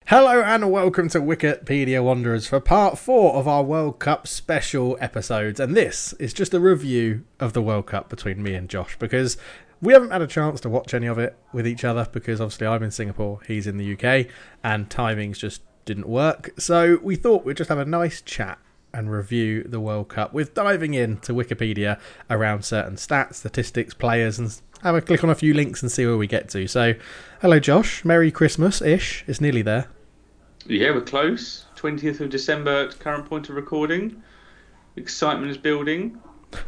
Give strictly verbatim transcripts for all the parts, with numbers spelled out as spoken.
Hello and welcome to Wikipedia Wanderers for part four of our World Cup special episodes. And this is just a review of the World Cup between me and Josh, because we haven't had a chance to watch any of it with each other because obviously I'm in Singapore, he's in the U K, and timings just didn't work. So we thought we'd just have a nice chat and review the World Cup with diving into Wikipedia around certain stats, statistics, players, and have a click on a few links and see where we get to. So, hello Josh, Merry Christmas-ish, it's nearly there. Yeah, we're close. twentieth of December at current point of recording. Excitement is building.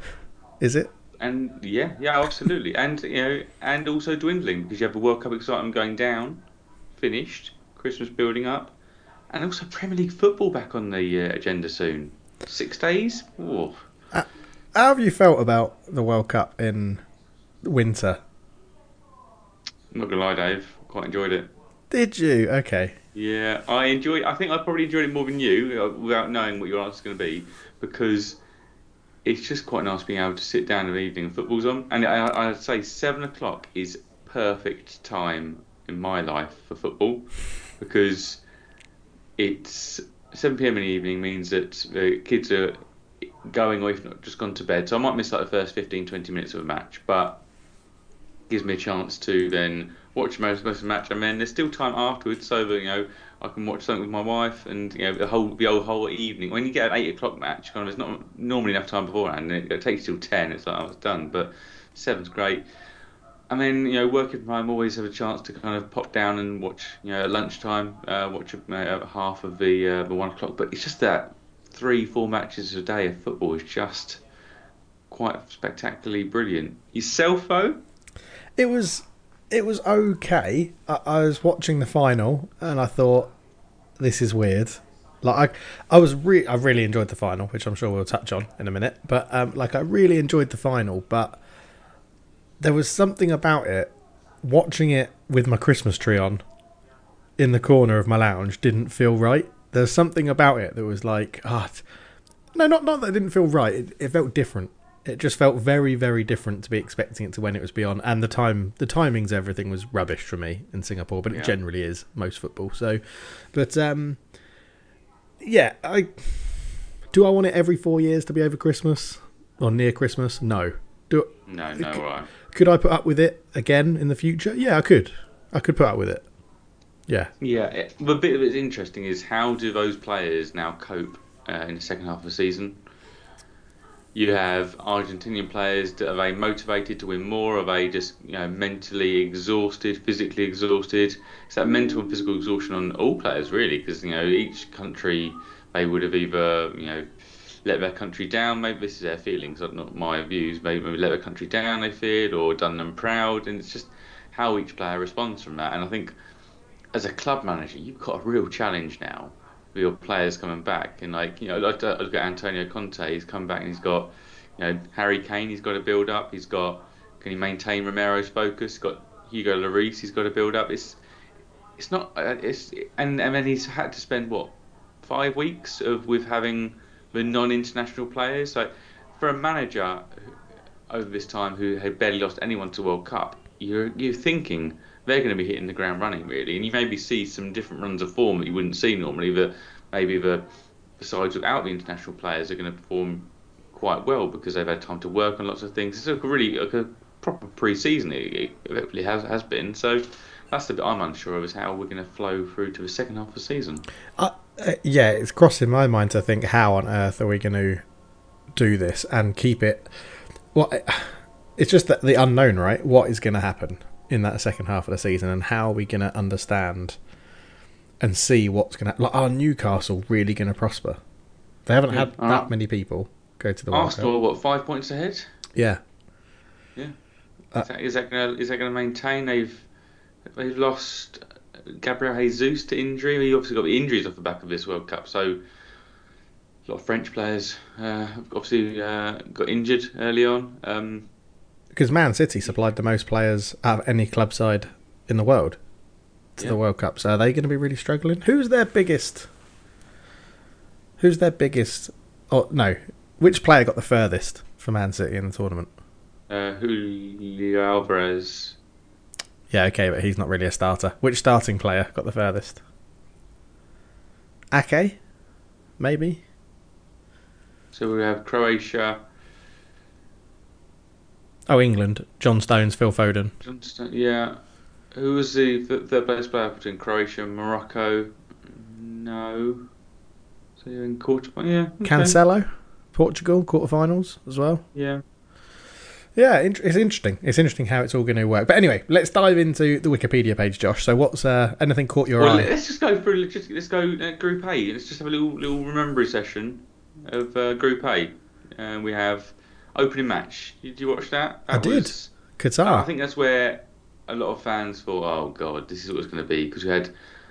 Is it? And yeah, yeah, absolutely. And you know, and also dwindling because you have the World Cup excitement going down, finished, Christmas building up, and also Premier League football back on the uh, agenda soon. Six days? Ooh. Uh, how have you felt about the World Cup in winter? I'm not gonna lie, Dave. Quite enjoyed it. Did you? Okay. Yeah, I enjoy. I think I probably enjoyed it more than you, uh, without knowing what your answer's going to be, because it's just quite nice being able to sit down in the evening and football's on. And I, I'd say seven o'clock is perfect time in my life for football, because it's seven p m in the evening means that the kids are going, or if not just gone to bed. So I might miss like the first fifteen, twenty minutes of a match, but gives me a chance to then watch most, most of the match, and then there's still time afterwards, so that you know I can watch something with my wife, and you know the whole the whole whole evening. When you get an eight o'clock match, kind of, there's not normally enough time beforehand, and it, it takes till ten. It's like, oh, it's done, but seven's great. And then you know working from home, always have a chance to kind of pop down and watch, you know at lunchtime, uh, watch uh, half of the uh, the one o'clock. But it's just that three four matches a day of football is just quite spectacularly brilliant. Yourself though? It was it was okay. I, I was watching the final and I thought, this is weird. Like I, I was re- I really enjoyed the final, which I'm sure we'll touch on in a minute. But um, like I really enjoyed the final, but there was something about it. Watching it with my Christmas tree on in the corner of my lounge didn't feel right. There's something about it that was like, ah, oh, no, not not that it didn't feel right. It, it felt different. It just felt very, very different to be expecting it to when it was beyond, and the time, the timings, everything was rubbish for me in Singapore, but it Yeah. generally is most football. So, but um, yeah, I do. I want it every four years to be over Christmas or near Christmas. No. Do No, no, all right. could I put up with it again in the future? Yeah, I could. I could put up with it. Yeah. Yeah, it, the bit that's interesting is how do those players now cope uh, in the second half of the season? You have Argentinian players that are they motivated to win more? Are they just you know mentally exhausted, physically exhausted? It's that mental and physical exhaustion on all players really, because you know each country they would have either you know let their country down. Maybe this is their feelings, not my views. Maybe, maybe let their country down they feared, or done them proud, and it's just how each player responds from that. And I think as a club manager, you've got a real challenge now with your players coming back. And like you know, look at, look at Antonio Conte. He's come back and he's got you know Harry Kane. He's got to build up. He's got can he maintain Romero's focus? He's got Hugo Lloris. He's got to build up. It's it's not uh, it's and and then he's had to spend what five weeks of with having the non-international players. So for a manager over this time who had barely lost anyone to World Cup, you're you're thinking they're going to be hitting the ground running really, and you maybe see some different runs of form that you wouldn't see normally. That maybe the, the sides without the international players are going to perform quite well because they've had time to work on lots of things. It's a really like a proper pre-season. It, it hopefully has has been. So that's the bit I'm unsure of is how we're going to flow through to the second half of the season. Uh, uh, yeah, it's crossing my mind to think how on earth are we going to do this and keep it. Well, it's just that the unknown, right? What is going to happen in that second half of the season, and how are we going to understand and see what's going to... Like, are Newcastle really going to prosper? They haven't had Uh, that many people go to the World Cup. Arsenal, what, five points ahead? Yeah. Yeah. Uh, Is that, is that going to is that going to maintain? They've they've lost Gabriel Jesus to injury. He obviously got the injuries off the back of this World Cup. So a lot of French players uh, have obviously uh, got injured early on. Um, Because Man City supplied the most players out of any club side in the world to Yeah. the World Cup. So are they going to be really struggling? Who's their biggest... Who's their biggest... Oh, no. Which player got the furthest for Man City in the tournament? uh, Julio Alvarez. Yeah, okay, but he's not really a starter. Which starting player got the furthest? Ake, maybe. So we have Croatia. Oh, England. John Stones, Phil Foden. John Sto- yeah. Who was the th- third place player between Croatia and Morocco? No. So you're in quarter. Yeah. Okay. Cancelo, Portugal, quarterfinals as well. Yeah. Yeah, it's interesting. It's interesting how it's all going to work. But anyway, let's dive into the Wikipedia page, Josh. So, what's uh, anything caught your well, eye? Let's just go through. Let's, just, let's go uh, Group A. Let's just have a little little remembering session of uh, Group A. Uh, we have opening match. Did you watch that? that I did. Was, Qatar. I think that's where a lot of fans thought, "Oh God, this is what it's going to be," because we had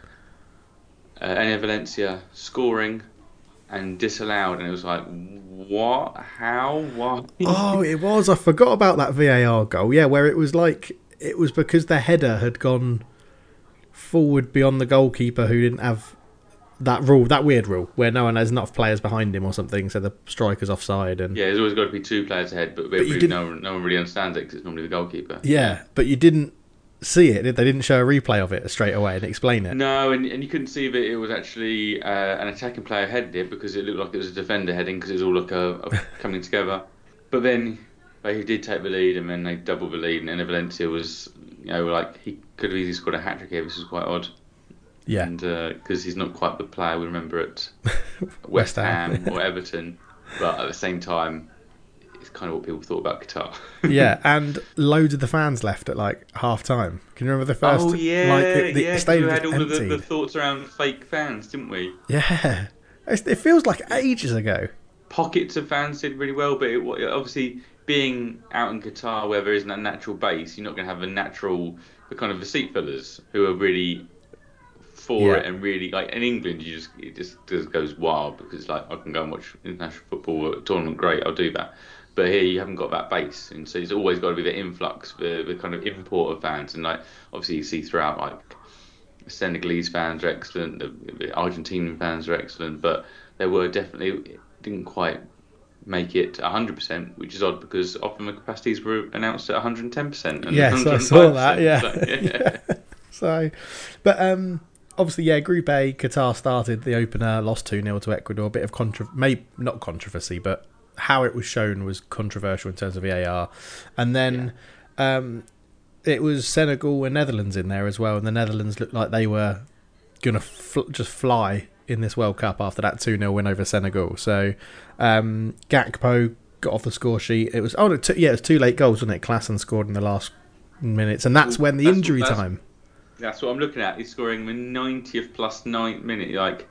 uh, Enner Valencia scoring and disallowed, and it was like, what? How? Why? Oh, it was. I forgot about that V A R goal. Yeah, where it was like it was because the header had gone forward beyond the goalkeeper, who didn't have that rule, that weird rule, where no one has enough players behind him or something, so the striker's offside. And yeah, there's always got to be two players ahead, but, but really, no, one, no one really understands it because it's normally the goalkeeper. Yeah, but you didn't see it. They didn't show a replay of it straight away and explain it. No, and, and you couldn't see that it was actually uh, an attacking player headed it because it looked like it was a defender heading because it was all like a, a coming together. But then they did take the lead and then they doubled the lead, and then Valencia was, you know, like he could have easily scored a hat trick here, which was quite odd. Yeah, and because uh, he's not quite the player we remember at West Ham or Everton, but at the same time, it's kind of what people thought about Qatar. Yeah, and loads of the fans left at like half time. Can you remember the first? Oh yeah, like, it, the yeah. stadium We had all emptied. of the, the thoughts around fake fans, didn't we? Yeah, it's, it feels like ages ago. Pockets of fans did really well, but it, obviously being out in Qatar where there isn't a natural base, you're not going to have a natural, the kind of the seat fillers who are really for Yeah. it, and really like in England, you just it just, just goes wild because like I can go and watch international football tournament, great, I'll do that. But here you haven't got that base, and so it's always got to be the influx, the, the kind of import of fans, and like obviously you see throughout like Senegalese fans are excellent, the, the Argentinian fans are excellent, but they were definitely didn't quite make it one hundred percent, which is odd because often the capacities were announced at one hundred ten percent. And Yes, I saw that. Yeah. So, yeah. Yeah. So, but um. Obviously, yeah, Group A, Qatar started the opener, lost two nil to Ecuador. A bit of contra- maybe not controversy, but how it was shown was controversial in terms of V A R. And then yeah. um, it was Senegal and Netherlands in there as well. And the Netherlands looked like they were going to fl- just fly in this World Cup after that two nil win over Senegal. So um, Gakpo got off the score sheet. It was, oh, it took, yeah, it was two late goals, wasn't it? Klaassen scored in the last minutes. And that's when the that's, injury that's, time... That's what I'm looking at. He's scoring the ninetieth plus ninth minute. Like,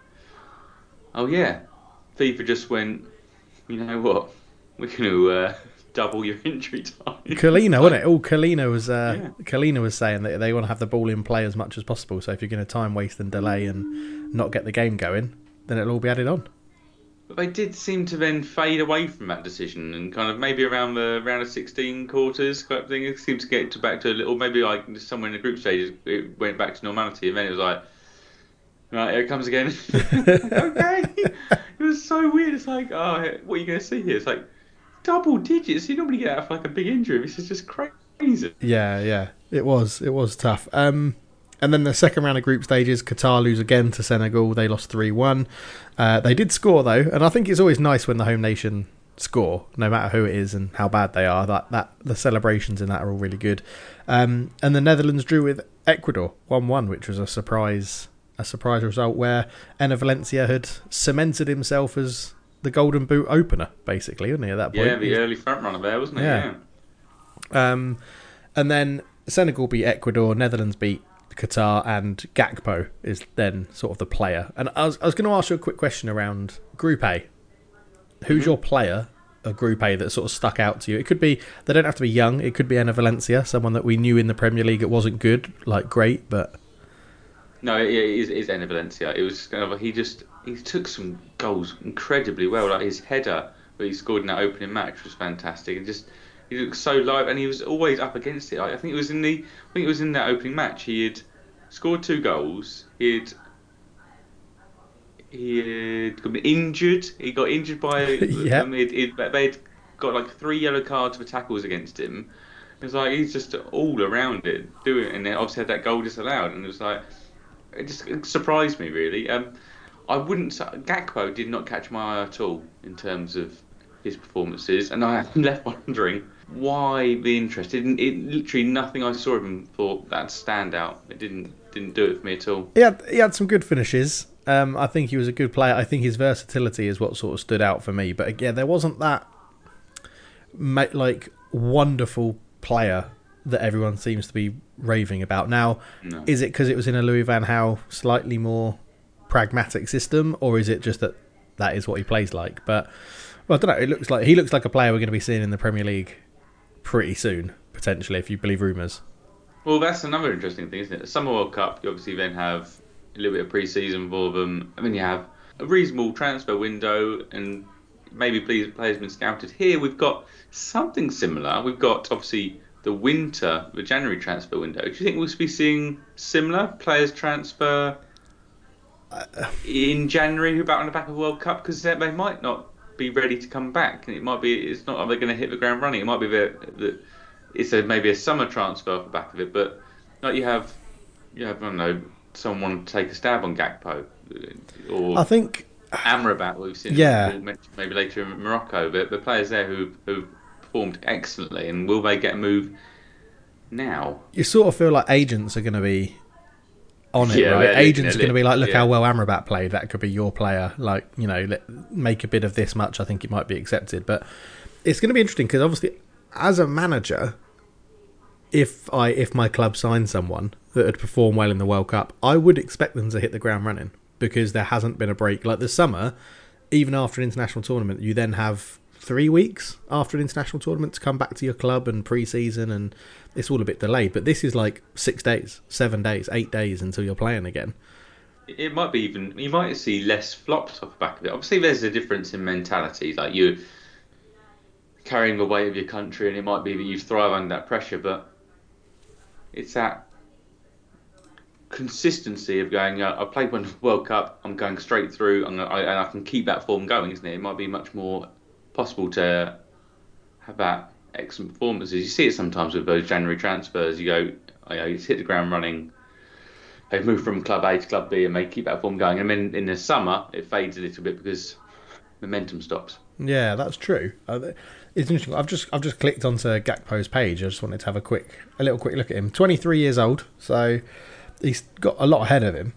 oh yeah, FIFA just went, you know what? We're going to uh, double your injury time. Kalina, wasn't it? Oh, Kalina was uh, yeah. Kalina was saying that they want to have the ball in play as much as possible. So if you're going to time waste and delay and not get the game going, then it'll all be added on. But they did seem to then fade away from that decision, and kind of maybe around the round of sixteen quarters kind of thing, it seemed to get to back to a little, maybe like somewhere in the group stage, it went back to normality, and then it was like, right, here it comes again. Okay, it was so weird. It's like, oh, what are you going to see here? It's like double digits. You normally get out of like a big injury. This is just crazy. Yeah, yeah, it was, it was tough. Um. And then the second round of group stages, Qatar lose again to Senegal. They lost three one. Uh, they did score, though, and I think it's always nice when the home nation score, no matter who it is and how bad they are. That that the celebrations in that are all really good. Um, and the Netherlands drew with Ecuador one one, which was a surprise a surprise result where Enner Valencia had cemented himself as the Golden Boot opener, basically, wasn't he, at that point? Yeah, the early front runner there, wasn't it? Yeah. yeah. Um, and then Senegal beat Ecuador, Netherlands beat Qatar, and Gakpo is then sort of the player. And I was, I was going to ask you a quick question around Group A. Who's mm-hmm. your player of Group A that sort of stuck out to you? It could be, they don't have to be young, it could be Enner Valencia, someone that we knew in the Premier League. It wasn't good, like great, but... No, it is, it is Enner Valencia. It was kind of, he just, he took some goals incredibly well. Like his header that he scored in that opening match was fantastic. And just... He looked so live, and he was always up against it. I think it was in the, I think it was in that opening match. He had scored two goals. He had, he had been injured. He got injured by. yeah. Um, it, it, they had got like three yellow cards for tackles against him. It was like he's just all around it doing it, and then obviously had that goal disallowed, and it was like it just it surprised me really. Um, I wouldn't say Gakpo did not catch my eye at all in terms of his performances, and I am left wondering why be interested. It, it literally nothing I saw of him thought that stand out. It didn't didn't do it for me at all. He had he had some good finishes. Um, I think he was a good player. I think his versatility is what sort of stood out for me. But again, there wasn't that like wonderful player that everyone seems to be raving about. Now, No. is it because it was in a Louis van Gaal slightly more pragmatic system, or is it just that that is what he plays like? But well, I don't know. It looks like he looks like a player we're going to be seeing in the Premier League pretty soon, potentially, if you believe rumours. Well, that's another interesting thing, isn't it? The Summer World Cup, you obviously then have a little bit of pre-season for them, and then you have a reasonable transfer window, and maybe players have been scouted. Here we've got something similar. We've got obviously the winter, the January transfer window. Do you think we'll be seeing similar players transfer in January who back on the back of the World Cup? Because they might not be ready to come back, and it might be it's not like they're going to hit the ground running. It might be that the, it's a, maybe a summer transfer off the back of it, but like you have, you have I don't know, someone want to take a stab on Gakpo, or I think Amrabat, what we've seen, yeah, we'll mention maybe later in Morocco, but the players there who who performed excellently, and will they get a move now? You sort of feel like agents are going to be on it, Yeah, right? they're Agents are looking going to at be like, look it, how yeah. well Amrabat played. That could be your player. Like, you know, let, make a bid of this much. I think it might be accepted. But it's going to be interesting because obviously, as a manager, if I if my club signed someone that had performed well in the World Cup, I would expect them to hit the ground running because there hasn't been a break. Like the summer, even after an international tournament, you then have three weeks after an international tournament to come back to your club and pre-season, and it's all a bit delayed. But this is like six days, seven days, eight days until you're playing again. It might be even you might see less flops off the back of it. Obviously, there's a difference in mentality. Like you carrying the weight of your country, and it might be that you thrive under that pressure. But it's that consistency of going. Uh, I played one World Cup. I'm going straight through, and I, and I can keep that form going, isn't it? It might be much more possible to have that excellent performances. You see it sometimes with those January transfers. You go, you know, you hit the ground running. They've moved from club A to club B and they keep that form going. And then in the summer, it fades a little bit because momentum stops. Yeah, that's true. Uh, it's interesting. I've just I've just clicked onto Gakpo's page. I just wanted to have a quick, a little quick look at him. twenty-three years old, so he's got a lot ahead of him.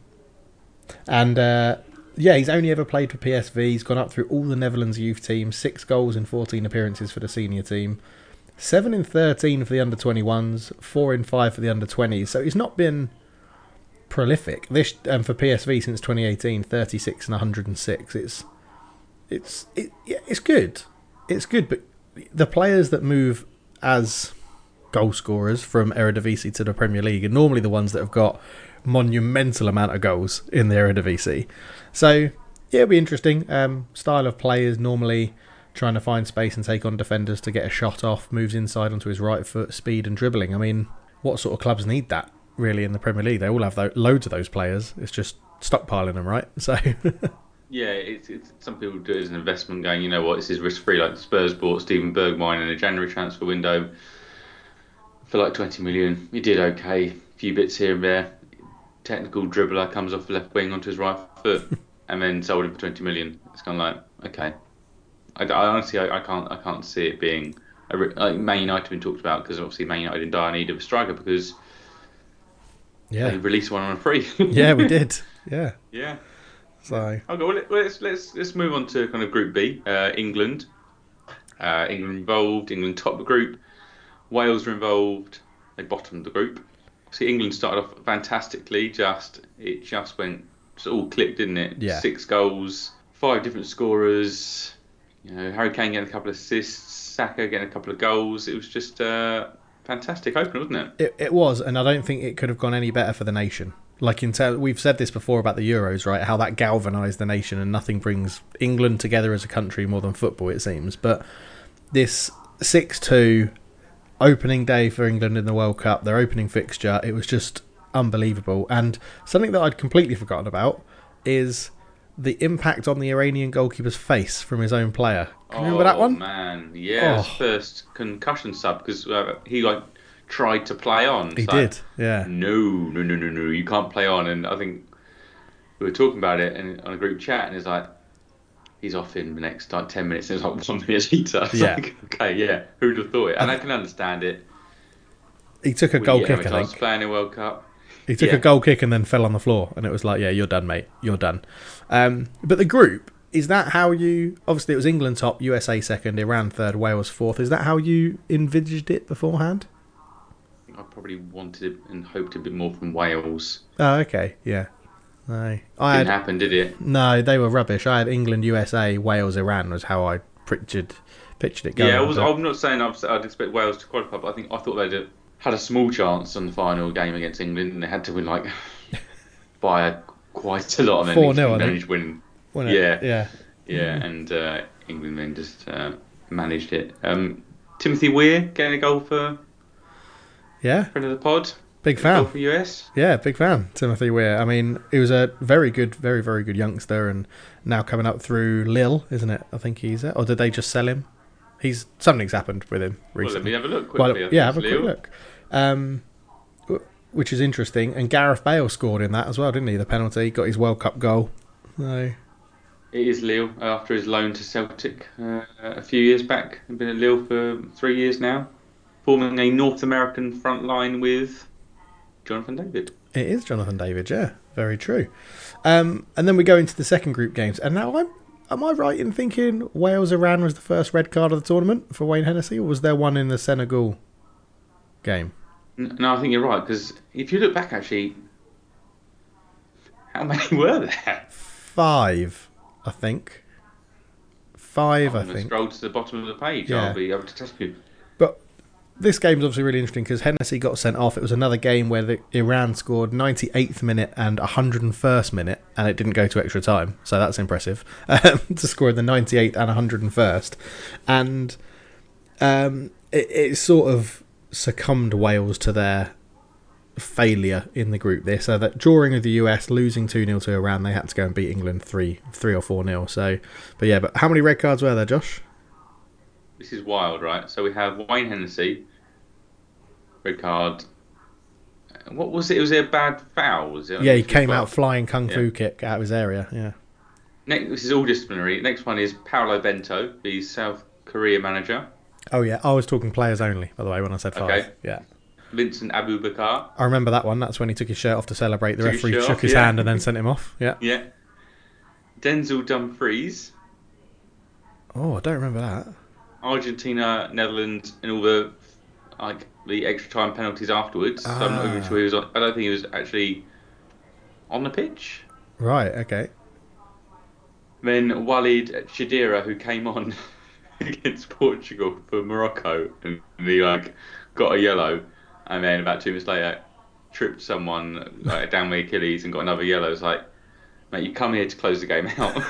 And uh, yeah, he's only ever played for P S V. He's gone up through all the Netherlands youth teams, six goals in fourteen appearances for the senior team, seven in thirteen for the under twenty-ones, four in five for the under twenties. So he's not been prolific. This um, for P S V since twenty eighteen, thirty-six and one hundred six. It's it's it, yeah, it's good. It's good, but the players that move as goal scorers from Eredivisie to the Premier League are normally the ones that have got monumental amount of goals in the Eredivisie. So yeah, it'll be interesting. Um, style of players normally trying to find space and take on defenders to get a shot off, moves inside onto his right foot, speed and dribbling. I mean, what sort of clubs need that really in the Premier League? They all have those, loads of those players. It's just stockpiling them, right? So yeah, it's, it's some people do it as an investment, going, you know what, this is risk free. Like Spurs bought Steven Bergwijn in a January transfer window for like twenty million. He did okay, a few bits here and there. Technical dribbler comes off the left wing onto his right foot, and then sold him for twenty million. It's kind of like, okay. I, I honestly, I, I can't, I can't see it being a, like Man United have been talked about, because obviously Man United in dire need of a striker because yeah, they released one on a free. yeah, we did. Yeah, yeah. So okay, well, let's let's let's move on to kind of Group B. Uh, England, uh, England involved. England topped the group. Wales were involved. They bottomed the group. See, England started off fantastically. Just it just went, just all clicked, didn't it? Yeah. Six goals, five different scorers. You know, Harry Kane getting a couple of assists, Saka getting a couple of goals. It was just a fantastic opener, wasn't it? It it was, and I don't think it could have gone any better for the nation. Like in ter- we've said this before about the Euros, right? How that galvanised the nation, and nothing brings England together as a country more than football, it seems. But this six two opening day for England in the World Cup, their opening fixture, it was just unbelievable. And something that I'd completely forgotten about is the impact on the Iranian goalkeeper's face from his own player. Can you remember that one? Oh man, yeah, his Oh. first concussion sub, because uh, he like tried to play on. He So, did, yeah. No, no, no, no, no, you can't play on. And I think we were talking about it and on a group chat, and it's like he's off in the next like ten minutes. And it's like one minute later. It's Yeah. like, okay, yeah, who'd have thought it? And I I th- can understand it. He took a We goal get kick, I amateurs think. playing a World Cup. He took Yeah. a goal kick and then fell on the floor, and it was like, yeah, you're done, mate. You're done. Um, but the group, is that how you... Obviously, it was England top, U S A second, Iran third, Wales fourth. Is that how you envisaged it beforehand? I probably wanted and hoped a bit more from Wales. Oh, okay, yeah. No, I Didn't had, happen, did it? no, they were rubbish. I had England, U S A, Wales, Iran was how I pictured pictured it going. Yeah, I was, but- I'm not saying I've, I'd expect Wales to qualify, but I think I thought they'd have had a small chance on the final game against England, and they had to win like by a, quite a lot, and then four nil, I England think. managed winning. wasn't it? Yeah, Yeah. yeah, and uh, England then just uh, managed it. Um, Timothy Weir getting a goal for Yeah, friend of the pod. big Goal fan. for U S. Yeah, big fan, Timothy Weir. I mean, he was a very good, very, very good youngster, and now coming up through Lille, isn't it? I think he's at. Or did they just sell him? He's Something's happened with him Well, let me recently. have a look quickly. Well, I think yeah, have a it's quick Lille. look. Um, w- which is interesting. And Gareth Bale scored in that as well, didn't he? The penalty, got his World Cup goal. So, It is Lille after his loan to Celtic uh, a few years back. He's been at Lille for three years now, forming a North American front line with Jonathan David. it is Jonathan David, yeah. Very true. Um, and then we go into the second group games. And now I'm... Am I right in thinking Wales-Iran was the first red card of the tournament for Wayne Hennessy, or was there one in the Senegal game? N- No, I think you're right, because if you look back, actually, how many were there? Five, I think. Five, I I'm going to think. scroll to the bottom of the page. Yeah. I'll be able to test you. But this game's obviously really interesting because Hennessy got sent off. It was another game where the Iran scored ninety-eighth minute and one hundred first minute, and it didn't go to extra time. So that's impressive um, to score in the ninety-eighth and one hundred first. And um, it, it sort of succumbed Wales to their failure in the group there. So that drawing of the U S, losing two nil to Iran, they had to go and beat England three, three or four nil. So, but yeah, but how many red cards were there, Josh? This is wild, right? So we have Wayne Hennessy, red card. Uh, What was it? Was it a bad foul? Was it? Yeah, he came out flying kung fu Yeah. kick out of his area. Yeah. Next, this is all disciplinary. Next one is Paolo Bento, the South Korea manager. Oh yeah, I was talking players only, by the way, when I said five. Okay. Yeah. Vincent Abu Bakar. I remember that one. That's when he took his shirt off to celebrate. The Took his referee shirt shook off, his yeah. hand and then sent him off. Yeah. Yeah. Denzel Dumfries. Oh, I don't remember that. Argentina, Netherlands, and all the like the extra time penalties afterwards. So I'm not even Ah. sure he was. On, I don't think he was actually on the pitch. Right. Okay. Then Walid Shadira, who came on against Portugal for Morocco, and he like got a yellow, and then about two minutes later tripped someone like, down the Achilles and got another yellow. It's like, mate, you come here to close the game out.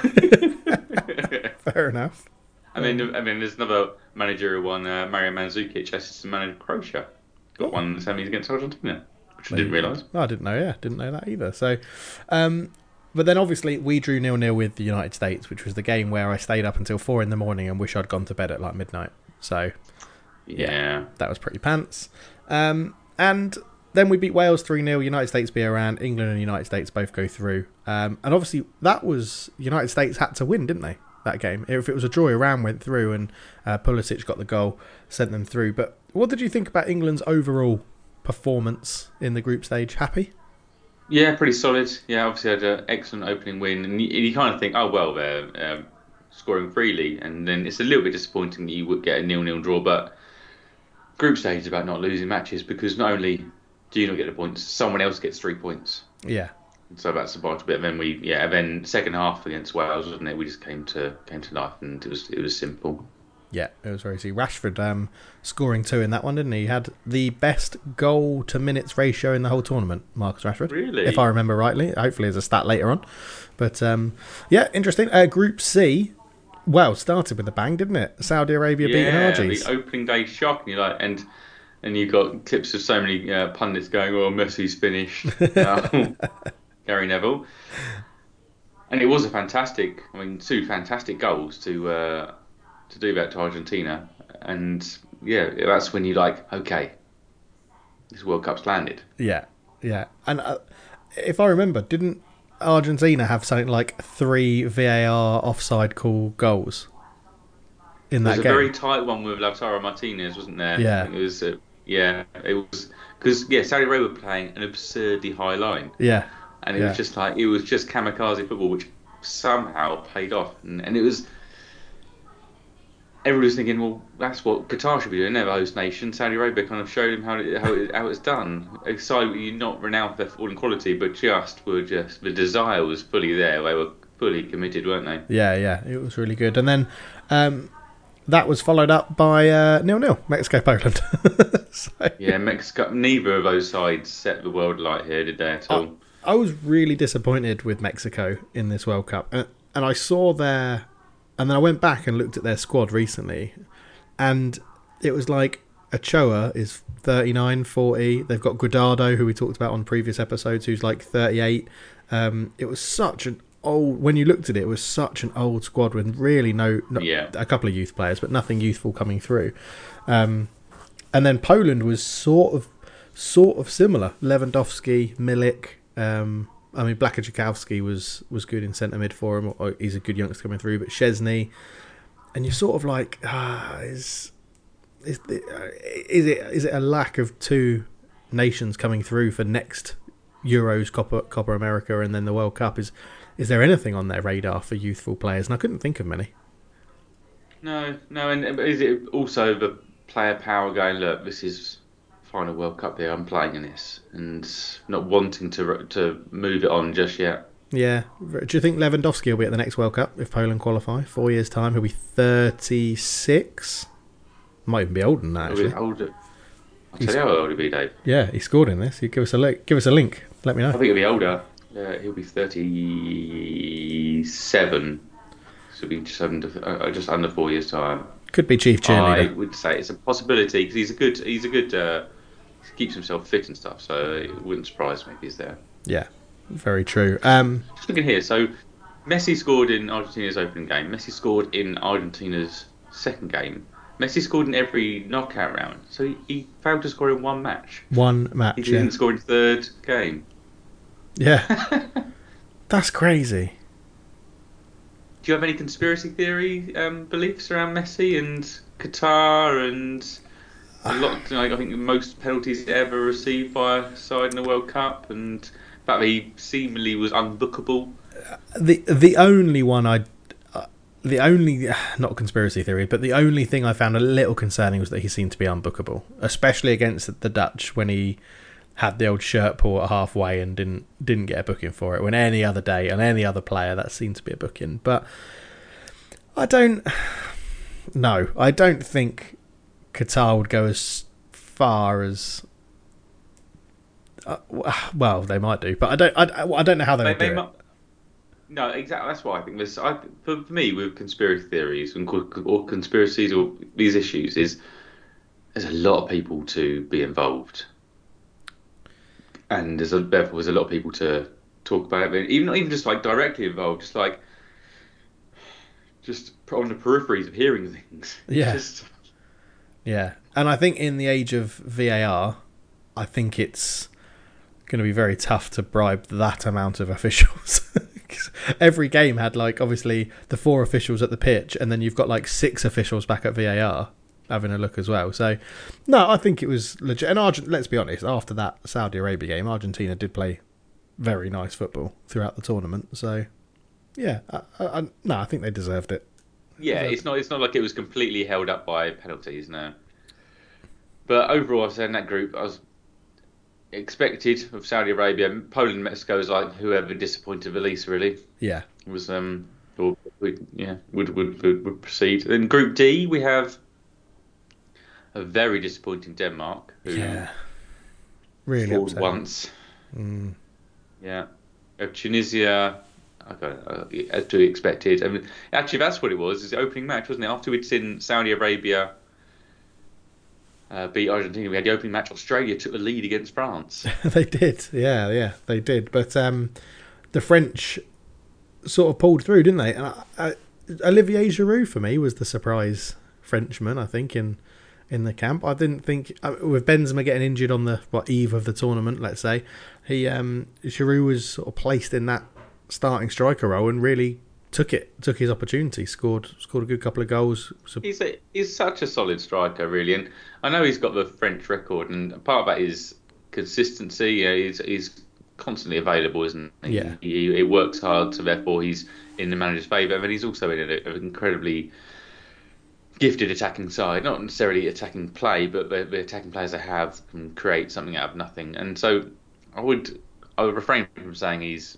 Fair enough. And then, I mean, there's another managerial one, uh, Mario Mandzukic, assistant manager of Croatia, got one in the semis against Argentina, which I didn't realise. Oh, I didn't know. Yeah, didn't know that either. So, um, but then obviously we drew nil nil with the United States, which was the game where I stayed up until four in the morning and wish I'd gone to bed at like midnight. So Yeah. that was pretty pants. Um, and then we beat Wales three nil. United States beat Iran. England and United States both go through. Um, and obviously that was United States had to win, didn't they? That game. If it was a draw, Iran went through and uh, Pulisic got the goal, sent them through. But what did you think about England's overall performance in the group stage? Happy? Yeah, pretty solid. Yeah, obviously had an excellent opening win, and you, you kind of think, oh well, they're um, scoring freely, and then it's a little bit disappointing that you would get a nil-nil draw. But group stage is about not losing matches because not only do you not get the points, someone else gets three points. Yeah. So that's about a bit. And then we, yeah, and then second half against Wales, wasn't it? We just came to came to life, and it was it was simple. Yeah, it was very easy. Rashford um, scoring two in that one, didn't he? He had the best goal to minutes ratio in the whole tournament, Marcus Rashford. Really? If I remember rightly. Hopefully there's a stat later on. But um, yeah, interesting. Uh, Group C, well, started with a bang, didn't it? Saudi Arabia beating Yeah, Argies. the opening day shock, and you like, and and you got clips of so many uh, pundits going, "Oh, Messi's finished." Uh, Gary Neville, and it was a fantastic. I mean, two fantastic goals to uh, to do that to Argentina, and yeah, that's when you like, okay, this World Cup's landed. Yeah, yeah. And uh, if I remember, didn't Argentina have something like three V A R offside call goals in that There's a game. very tight one with Lautaro Martinez, wasn't there? Yeah. I think it was. Uh, yeah, it was because yeah, Saudi Arabia were playing an absurdly high line, Yeah, and it yeah, was just like it was just kamikaze football, which somehow paid off, and, and it was. Everybody was thinking, well, that's what Qatar should be doing. They're the host nation. Saudi Arabia kind of showed them how it, how, it, how it's done. A side where you're not renowned for their footballing quality, but just were just the desire was fully there. They were fully committed, weren't they? yeah, yeah. It was really good, and then um, that was followed up by uh, nil nil Mexico Poland. so, Yeah, Mexico. Neither of those sides set the world alight here, did they at all? I, I was really disappointed with Mexico in this World Cup, and, and I saw their. And then I went back and looked at their squad recently, and it was like Ochoa is thirty-nine, forty. They've got Guardado, who we talked about on previous episodes, who's like thirty-eight. Um, it was such an old... When you looked at it, it was such an old squad with really no... no Yeah. A couple of youth players, but nothing youthful coming through. Um, and then Poland was sort of sort of similar. Lewandowski, Milik... Um, I mean, Blachowski was was good in centre mid for him. Or he's a good youngster coming through, but Szczesny, and you're sort of like, ah, is is the, is it is it a lack of two nations coming through for next Euros, Copa Copa America, and then the World Cup? Is is there anything on their radar for youthful players? And I couldn't think of many. No, no, and is it also the player power going? Look, this is final World Cup here. I'm playing in this, and not wanting to to move it on just yet. Yeah. Do you think Lewandowski will be at the next World Cup if Poland qualify? Four years' time, he'll be thirty-six. Might even be older than that, He'll be actually. older. I'll tell you how old he'll be, Dave. Yeah, he scored in this. You give us a link. Give us a link. Let me know. I think he'll be older. Uh, he'll be thirty-seven. So he'll be just under uh, just under four years' time. Could be chief I cheerleader. would say it's a possibility because he's a good he's a good uh, he keeps himself fit and stuff. So it wouldn't surprise me if he's there. Yeah, very true. Um, Just looking here, so Messi scored in Argentina's opening game. Messi scored in Argentina's second game. Messi scored in every knockout round. So he, he failed to score in one match. one match. He didn't Yeah. score in third game. yeah. That's crazy. Do you have any conspiracy theory um, beliefs around Messi and Qatar and a lot? Like, I think most penalties ever received by a side in the World Cup, and the fact that he seemingly was unbookable. The the only one I, uh, the only not conspiracy theory, but the only thing I found a little concerning was that he seemed to be unbookable, especially against the Dutch when he had the old shirt pull at halfway and didn't didn't get a booking for it. When any other day and any other player that seemed to be a booking, but I don't. No, I don't think Qatar would go as far as. Uh, well, they might do, but I don't. I, I don't know how they, They, would they do mu- it. No, exactly. That's why I think this. I, for, for me, with conspiracy theories and co- or conspiracies or these issues, is there's a lot of people to be involved, and there's a, therefore there's a lot of people to talk about it. Even not even just like directly involved, just like just on the peripheries of hearing things. Yeah. Just, Yeah, and I think in the age of V A R, I think it's going to be very tough to bribe that amount of officials. 'Cause every game had like obviously the four officials at the pitch, and then you've got like six officials back at V A R having a look as well. So, no, I think it was legit. And Argent, let's be honest, after that Saudi Arabia game, Argentina did play very nice football throughout the tournament. So, yeah, I, I, I, no, I think they deserved it. yeah, it's not. It's not like it was completely held up by penalties. No, but overall, I've said in that group, I was expected of Saudi Arabia, Poland, Mexico is like whoever disappointed the least. Really, Yeah, was um, or would, yeah, would, would would would proceed. In Group D, we have a very disappointing Denmark, who yeah, really scored upsetting. once. Mm. Yeah, we have Tunisia. Okay, uh, as to be expected. I mean, actually, that's what it was. It's the opening match, wasn't it? After we'd seen Saudi Arabia uh, beat Argentina, we had the opening match. Australia took the lead against France. They did, yeah, yeah, they did. But um, the French sort of pulled through, didn't they? And I, I, Olivier Giroud for me was the surprise Frenchman, I think, in in the camp. I didn't think uh, with Benzema getting injured on the what eve of the tournament, let's say, he um, Giroud was sort of placed in that starting striker role and really took it, took his opportunity, scored scored a good couple of goals. So, He's a, he's such a solid striker, really, and I know he's got the French record, and part of that is consistency. Yeah, he's he's constantly available, isn't he? Yeah. He, he works hard, so therefore he's in the manager's favour. But he's also in an incredibly gifted attacking side, not necessarily attacking play, but the, the attacking players they have can create something out of nothing. And so I would I would refrain from saying he's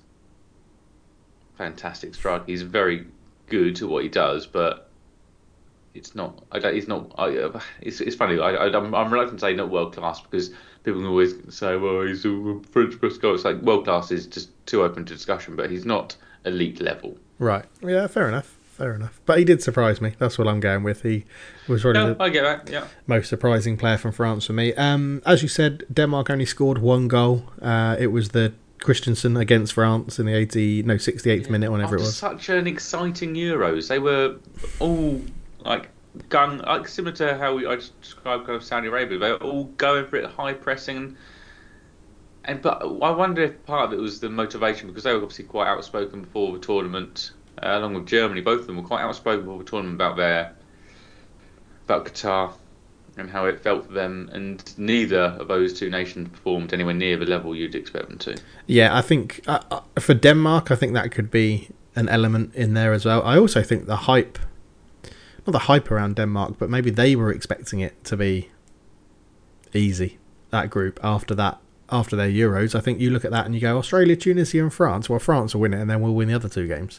fantastic striker. He's very good at what he does, but it's not. I don't. It's not. I, it's it's funny. I, I I'm, I'm reluctant to say not world class because people can always say, "Well, he's a French best goal." It's like world class is just too open to discussion, but he's not elite level. Right. Yeah. Fair enough. Fair enough. But he did surprise me. That's what I'm going with. He was probably No, the I get that. Yeah. most surprising player from France for me. Um, as you said, Denmark only scored one goal. Uh, it was the Christensen against France in the eighty no sixty-eighth minute, whenever After it was. such an exciting Euros, they were all like gun, like similar to how we, I just described kind of Saudi Arabia. They were all going for it, high pressing, and but I wonder if part of it was the motivation because they were obviously quite outspoken before the tournament, uh, along with Germany. Both of them were quite outspoken before the tournament about their about Qatar and how it felt for them, and neither of those two nations performed anywhere near the level you'd expect them to. Yeah, I think uh, uh, for Denmark, I think that could be an element in there as well. I also think the hype, not the hype around Denmark, but maybe they were expecting it to be easy, that group, after that, after their Euros. I think you look at that and you go, Australia, Tunisia and France. Well, France will win it and then we'll win the other two games.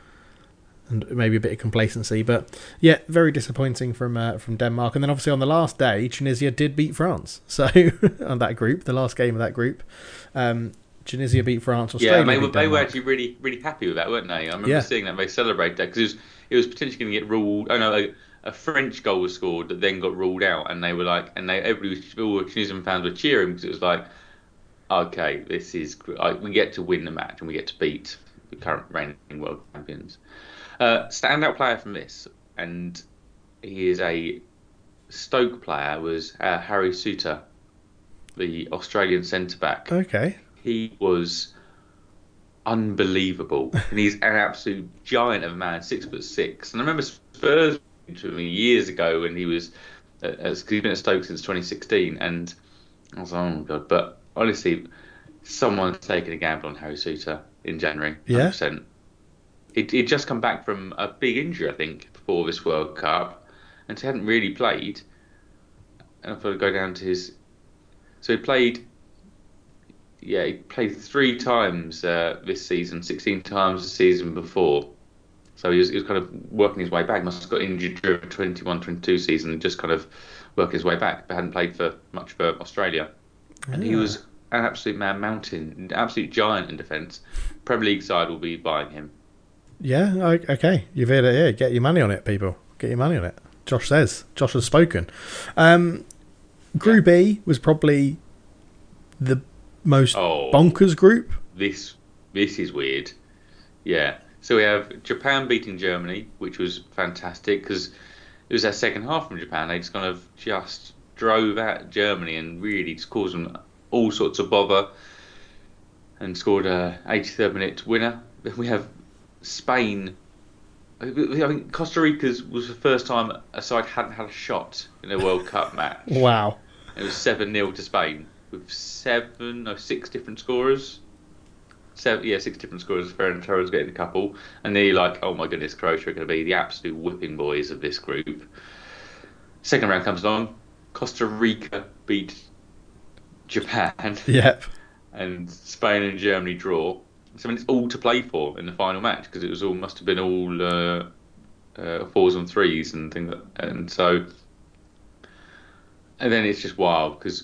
And maybe a bit of complacency, but yeah, very disappointing from uh, from Denmark. And then obviously on the last day, Tunisia did beat France. So on that group, the last game of that group, um, Tunisia beat France. Australia yeah, they were, beat they were Denmark. actually really really happy with that, weren't they? I remember Yeah. seeing that they celebrated that because it was it was potentially going to get ruled. Oh no, a, a French goal was scored that then got ruled out, and they were like, and they everybody, all the Tunisian fans were cheering because it was like, okay, this is like, we get to win the match and we get to beat the current reigning world champions. Uh, standout player from this, and he is a Stoke player, was uh, Harry Suter, the Australian centre back. Okay. He was unbelievable, and he's an absolute giant of a man, six foot six. And I remember Spurs to me years ago when he was, uh, cause he's been at Stoke since twenty sixteen, and I was like, oh my god! But honestly, someone's taken a gamble on Harry Suter in January. one hundred percent. Yeah. It he'd just come back from a big injury, I think, before this World Cup, and he hadn't really played. And if I go down to his, so he played. Yeah, he played three times uh, this season, sixteen times the season before. So he was, he was kind of working his way back. Must have got injured during the twenty-one twenty-two season and just kind of working his way back, but hadn't played for much for Australia. And he Yeah. was an absolute man mountain, an absolute giant in defence. Premier League side will be buying him. Yeah, o- okay. You've heard it here. Get your money on it, people. Get your money on it. Josh says. Josh has spoken. Um, Group E was probably the most Oh. bonkers group. This this is weird. Yeah. So we have Japan beating Germany, which was fantastic because it was their second half from Japan. They just kind of just drove at Germany and really just caused them all sorts of bother and scored a eighty-third minute winner. Then we have Spain. I think Costa Rica's was the first time a side hadn't had a shot in a World Cup match. Wow. It was seven nil to Spain with seven, no, six different scorers. Seven, yeah, six different scorers. Ferran Torres getting a couple. And then you're like, oh my goodness, Croatia are going to be the absolute whipping boys of this group. Second round comes along. Costa Rica beat Japan. Yep. And Spain and Germany draw. So I mean, it's all to play for in the final match because it was all must have been all uh, uh, fours and threes and things. Like, and so, and then it's just wild because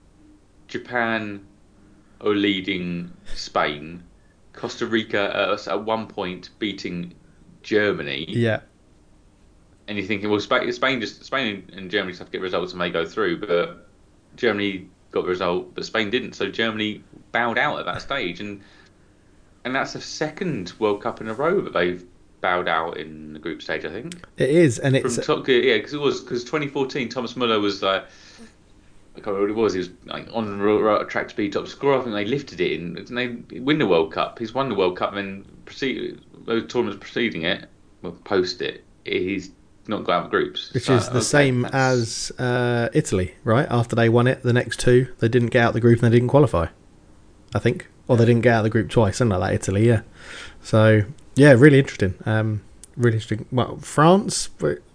Japan are leading Spain, Costa Rica uh, at one point beating Germany. Yeah. And you're thinking, well, Spain, Spain just Spain and Germany just have to get results and they go through, but Germany got the result, but Spain didn't. So Germany bowed out at that stage, and and that's the second World Cup in a row that they've bowed out in the group stage. I think It is, and it's from top, yeah, because it was because twenty fourteen Thomas Muller was like I can't remember what it was. He was like on the right track to be top scorer. I think they lifted it in. And they win the World Cup. He's won the World Cup, and then proceed, those tournaments preceding it, well, post it, he's not got out of groups. Which So, is the okay, same that's- as uh, Italy, right? After they won it, the next two, they didn't get out the group and they didn't qualify, I think. Or they didn't get out of the group twice, something like that, Italy, yeah. So, yeah, really interesting. Um, really interesting. Well, France,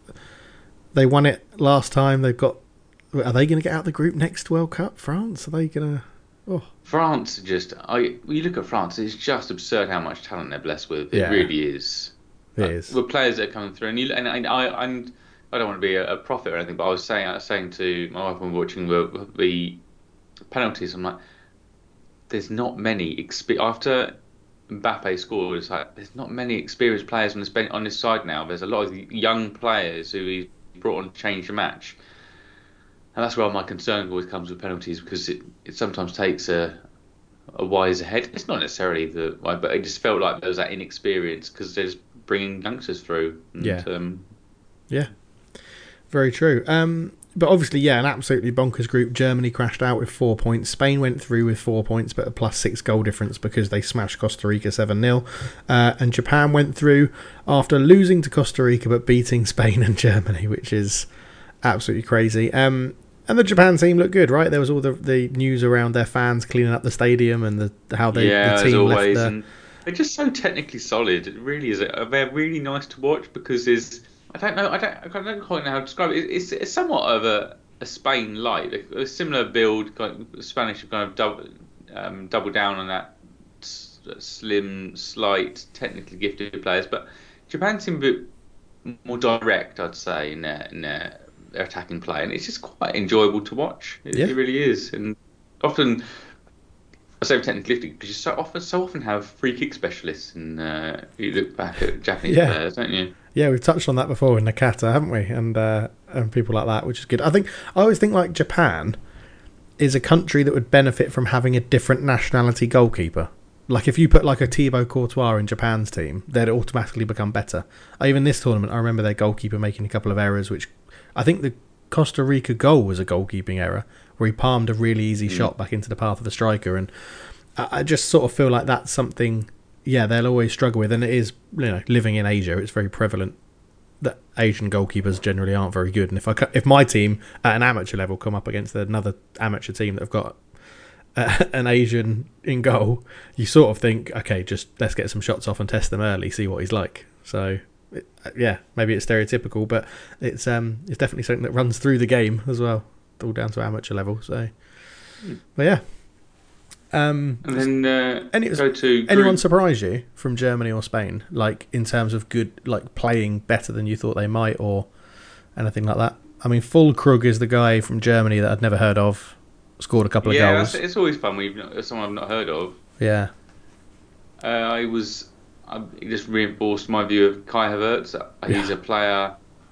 they won it last time. They've got... Are they going to get out of the group next World Cup, France? Are they going to... Oh, France just. I when you look at France, it's just absurd how much talent they're blessed with. It Yeah. really is. it Like, is. with players that are coming through, and you and, and I I'm, I don't want to be a, a prophet or anything, but I was saying I was saying to my wife when we were watching the, the penalties, I'm like, there's not many exp- after Mbappe scored. It's like there's not many experienced players on this bench, on this side now. There's a lot of young players who he brought on to change the match, and that's where my concern always comes with penalties because it, it sometimes takes a a wiser head. It's not necessarily the way, but it just felt like there was that inexperience because they're just bringing youngsters through. And, Yeah. Um, Yeah, very true. Um, but obviously, yeah, an absolutely bonkers group. Germany crashed out with four points. Spain went through with four points, but a plus six goal difference because they smashed Costa Rica seven nil. Uh, and Japan went through after losing to Costa Rica but beating Spain and Germany, which is absolutely crazy. Um, and the Japan team looked good, right? There was all the, the news around their fans cleaning up the stadium and the how they yeah, the as team left always, the... and they're just so technically solid. It really is. They're really nice to watch because there's. I don't know. I don't. I don't quite know how to describe it. It's, it's somewhat of a, a Spain light, a similar build. Kind of, Spanish have kind of double, um, double down on that s- slim, slight, technically gifted players, but Japan seem a bit more direct, I'd say, in their, in their, their attacking play, and it's just quite enjoyable to watch. It, Yeah. it really is, and often. I say technically gifted because you so often so often have free kick specialists, and uh, you look back at Japanese Yeah. players, don't you? Yeah, we've touched on that before in Nakata, haven't we? And uh, and people like that, which is good. I think I always think like Japan is a country that would benefit from having a different nationality goalkeeper. Like if you put like a Thibaut Courtois in Japan's team, they'd automatically become better. Even this tournament, I remember their goalkeeper making a couple of errors, which I think the Costa Rica goal was a goalkeeping error where he palmed a really easy mm. shot back into the path of the striker, and I, I just sort of feel like that's something. Yeah, they'll always struggle with, and it is, you know, living in Asia, it's very prevalent that Asian goalkeepers generally aren't very good. And if I if my team at an amateur level come up against another amateur team that have got uh, an Asian in goal, you sort of think, okay, just let's get some shots off and test them early, see what he's like. So it, yeah, maybe it's stereotypical, but it's um it's definitely something that runs through the game as well, all down to amateur level. So, mm. but yeah. Um, and then uh, any, go to anyone group. surprise you from Germany or Spain, like in terms of good, like playing better than you thought they might, or anything like that? I mean, Füllkrug is the guy from Germany that I'd never heard of. Scored a couple of yeah, goals. Yeah, it's always fun when you've not, someone I've not heard of. Yeah. Uh, I was. I, it just reinforced my view of Kai Havertz. He's Yeah. a player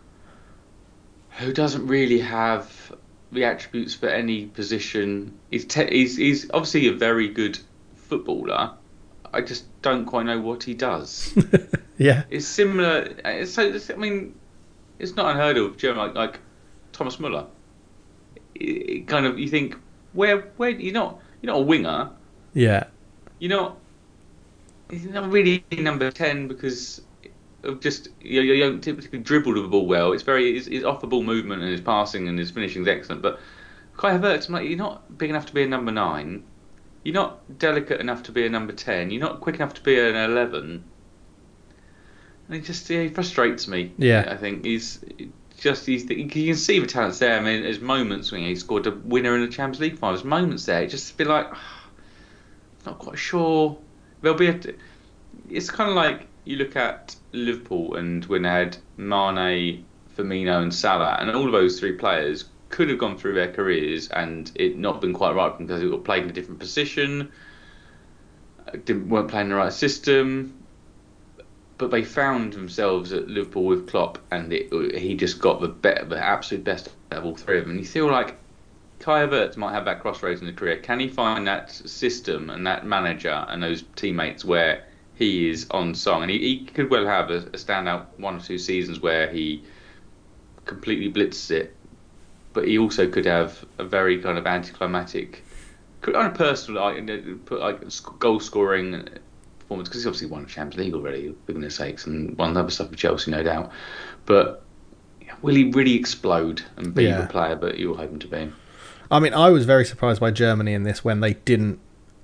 who doesn't really have the attributes for any position. He's te- he's he's obviously a very good footballer. I just don't quite know what he does. Yeah. It's similar. It's so it's, I mean, it's not unheard of. German like, like Thomas Muller. It, it kind of you think where where you're not you're not a winger. Yeah. You're not. He's not really number ten because of just you, know, you don't typically dribble the ball well. It's very his, his off the ball movement and his passing and his finishing is excellent. But Kai Havertz, I'm like, you're not big enough to be a number nine. You're not delicate enough to be a number ten. You're not quick enough to be an eleven. And he just yeah, he frustrates me. Yeah. I think he's just he's you can see the talent's there. I mean, there's moments when he scored a winner in the Champions League final. There's moments there. It just be like, oh, not quite sure. There'll be a. It's kind of like you look at Liverpool and when they had Mane, Firmino, and Salah, and all of those three players could have gone through their careers and it not been quite right because they got played in a different position, didn't weren't playing the right system, but they found themselves at Liverpool with Klopp, and it, he just got the better, the absolute best of all three of them. And you feel like Kai Havertz might have that crossroads in his career. Can he find that system and that manager and those teammates where he is on song? And he, he could well have a, a standout one or two seasons where he completely blitzes it. but he also could have a very kind of anticlimactic, on a personal, like, you know, put like goal scoring performance, because he's obviously won the Champions League already, for goodness sakes, and won other stuff with Chelsea, no doubt. But will he really explode and be Yeah. the player that you're hoping to be? I mean, I was very surprised by Germany in this when they didn't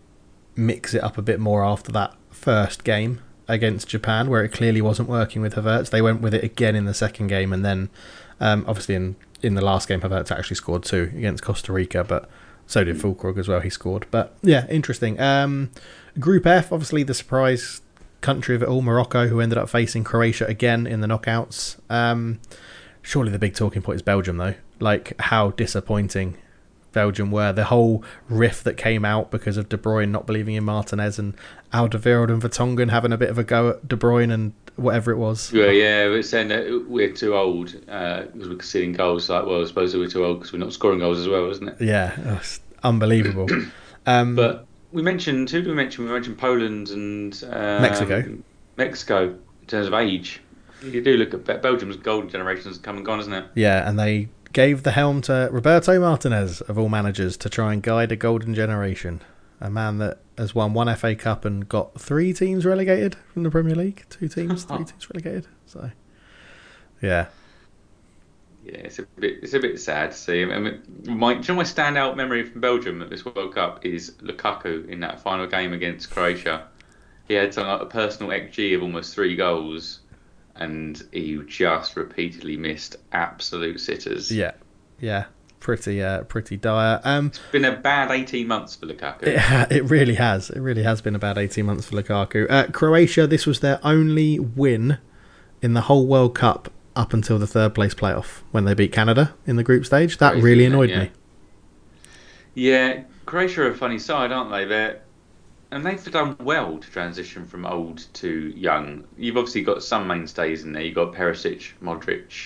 mix it up a bit more after that first game against Japan, where it clearly wasn't working with Havertz. They went with it again in the second game, and then um, obviously in, in the last game, Havertz actually scored two against Costa Rica, but so did Fulkrug as well. He scored. But yeah, interesting. Um, Group F, obviously the surprise country of it all, Morocco, who ended up facing Croatia again in the knockouts. Um, surely the big talking point is Belgium, though. Like, how disappointing Belgium were. The whole riff that came out because of De Bruyne not believing in Martinez, and Alderweireld and Vertonghen having a bit of a go at De Bruyne and whatever it was. Yeah, yeah, we're saying that we're too old uh, because we're conceding goals. Like, well, I suppose we're too old because we're not scoring goals as well, isn't it? Yeah, it was unbelievable. um, But we mentioned, who did we mention? We mentioned Poland and um, Mexico. Mexico, in terms of age. You do look at Belgium's golden generation has come and gone, isn't it? Yeah, and they gave the helm to Roberto Martinez, of all managers, to try and guide a golden generation. A man that has won one F A Cup and got three teams relegated from the Premier League. Two teams, three teams relegated. So, yeah. Yeah, it's a bit it's a bit sad to see. I mean, my, do you know my standout memory from Belgium at this World Cup is Lukaku in that final game against Croatia. He had something like a personal X G of almost three goals, and he just repeatedly missed absolute sitters. Yeah, yeah, pretty, uh, pretty dire. Um, It's been a bad eighteen months for Lukaku. It, it really has. It really has been about eighteen months for Lukaku. Uh, Croatia, this was their only win in the whole World Cup up until the third place playoff when they beat Canada in the group stage. That Crazy, really isn't it? annoyed Yeah. me. Yeah, Croatia are a funny side, aren't they? They're, and they've done well to transition from old to young. You've obviously got some mainstays in there. You've got Perisic, Modric,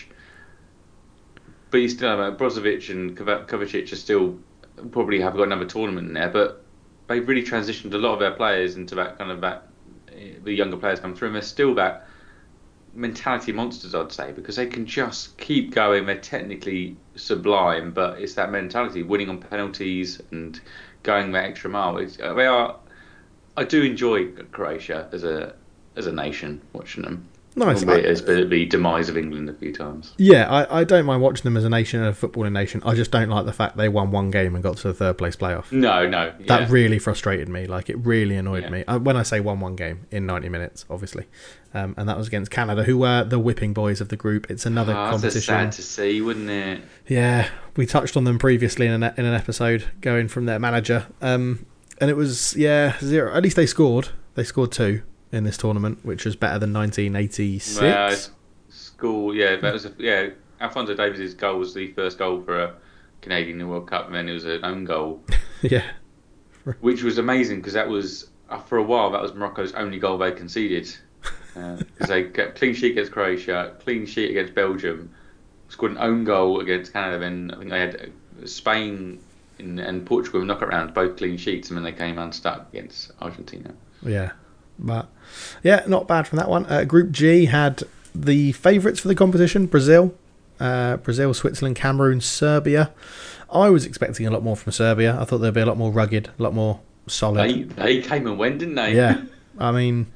but you still have uh, Brozovic and Kovac- Kovacic are still probably have got another tournament in there. But they've really transitioned a lot of their players into that kind of that. The younger players come through, and they're still that mentality monsters, I'd say, because they can just keep going. They're technically sublime, but it's that mentality, winning on penalties and going that extra mile. It's, uh, they are. I do enjoy Croatia as a as a nation, watching them. Nice. Albeit as the, the demise of England a few times. Yeah, I, I don't mind watching them as a nation and a footballing nation. I just don't like the fact they won one game and got to the third place playoff. No, no. Yeah. That really frustrated me. Like, it really annoyed Yeah. me. Uh, When I say won one game in ninety minutes, obviously. Um, and that was against Canada, who were the whipping boys of the group. It's another Oh, that's competition. sad to see, wouldn't it? Yeah, we touched on them previously in an, in an episode going from their manager. Um, and it was, yeah, zero. At least they scored. They scored two in this tournament, which was better than nineteen eighty-six. Well, it's school, yeah, that was a, yeah. Alphonso Davies' goal was the first goal for a Canadian in the World Cup, and then it was an own goal, Yeah. which was amazing because that was uh, for a while that was Morocco's only goal they conceded. Because they get clean sheet against Croatia, clean sheet against Belgium, scored an own goal against Canada. Then I think they had uh, Spain in, and Portugal in knockout rounds, both clean sheets, and then they came unstuck against Argentina. Yeah. But, yeah, not bad from that one. Uh, Group G had the favourites for the competition, Brazil. Uh, Brazil, Switzerland, Cameroon, Serbia. I was expecting a lot more from Serbia. I thought they'd be a lot more rugged, a lot more solid. They they came and went, didn't they? Yeah, I mean,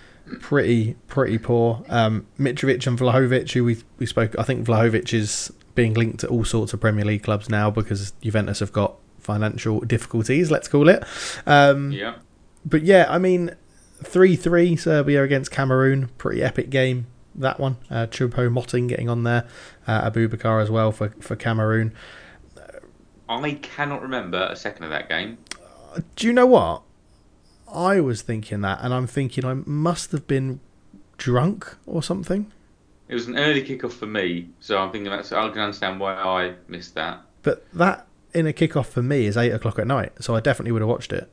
pretty pretty poor. Um, Mitrovic and Vlahovic, who we we spoke. I think Vlahovic is being linked to all sorts of Premier League clubs now because Juventus have got financial difficulties. Let's call it. Um, Yeah. But yeah, I mean, three three Serbia against Cameroon, pretty epic game. That one, uh, Choupo-Moting getting on there, uh, Abubakar as well for for Cameroon. I cannot remember a second of that game. Do you know what? I was thinking that, and I'm thinking I must have been drunk or something. It was an early kickoff for me, so I'm thinking that's I can understand why I missed that. But that in a kickoff for me is eight o'clock at night, so I definitely would have watched it.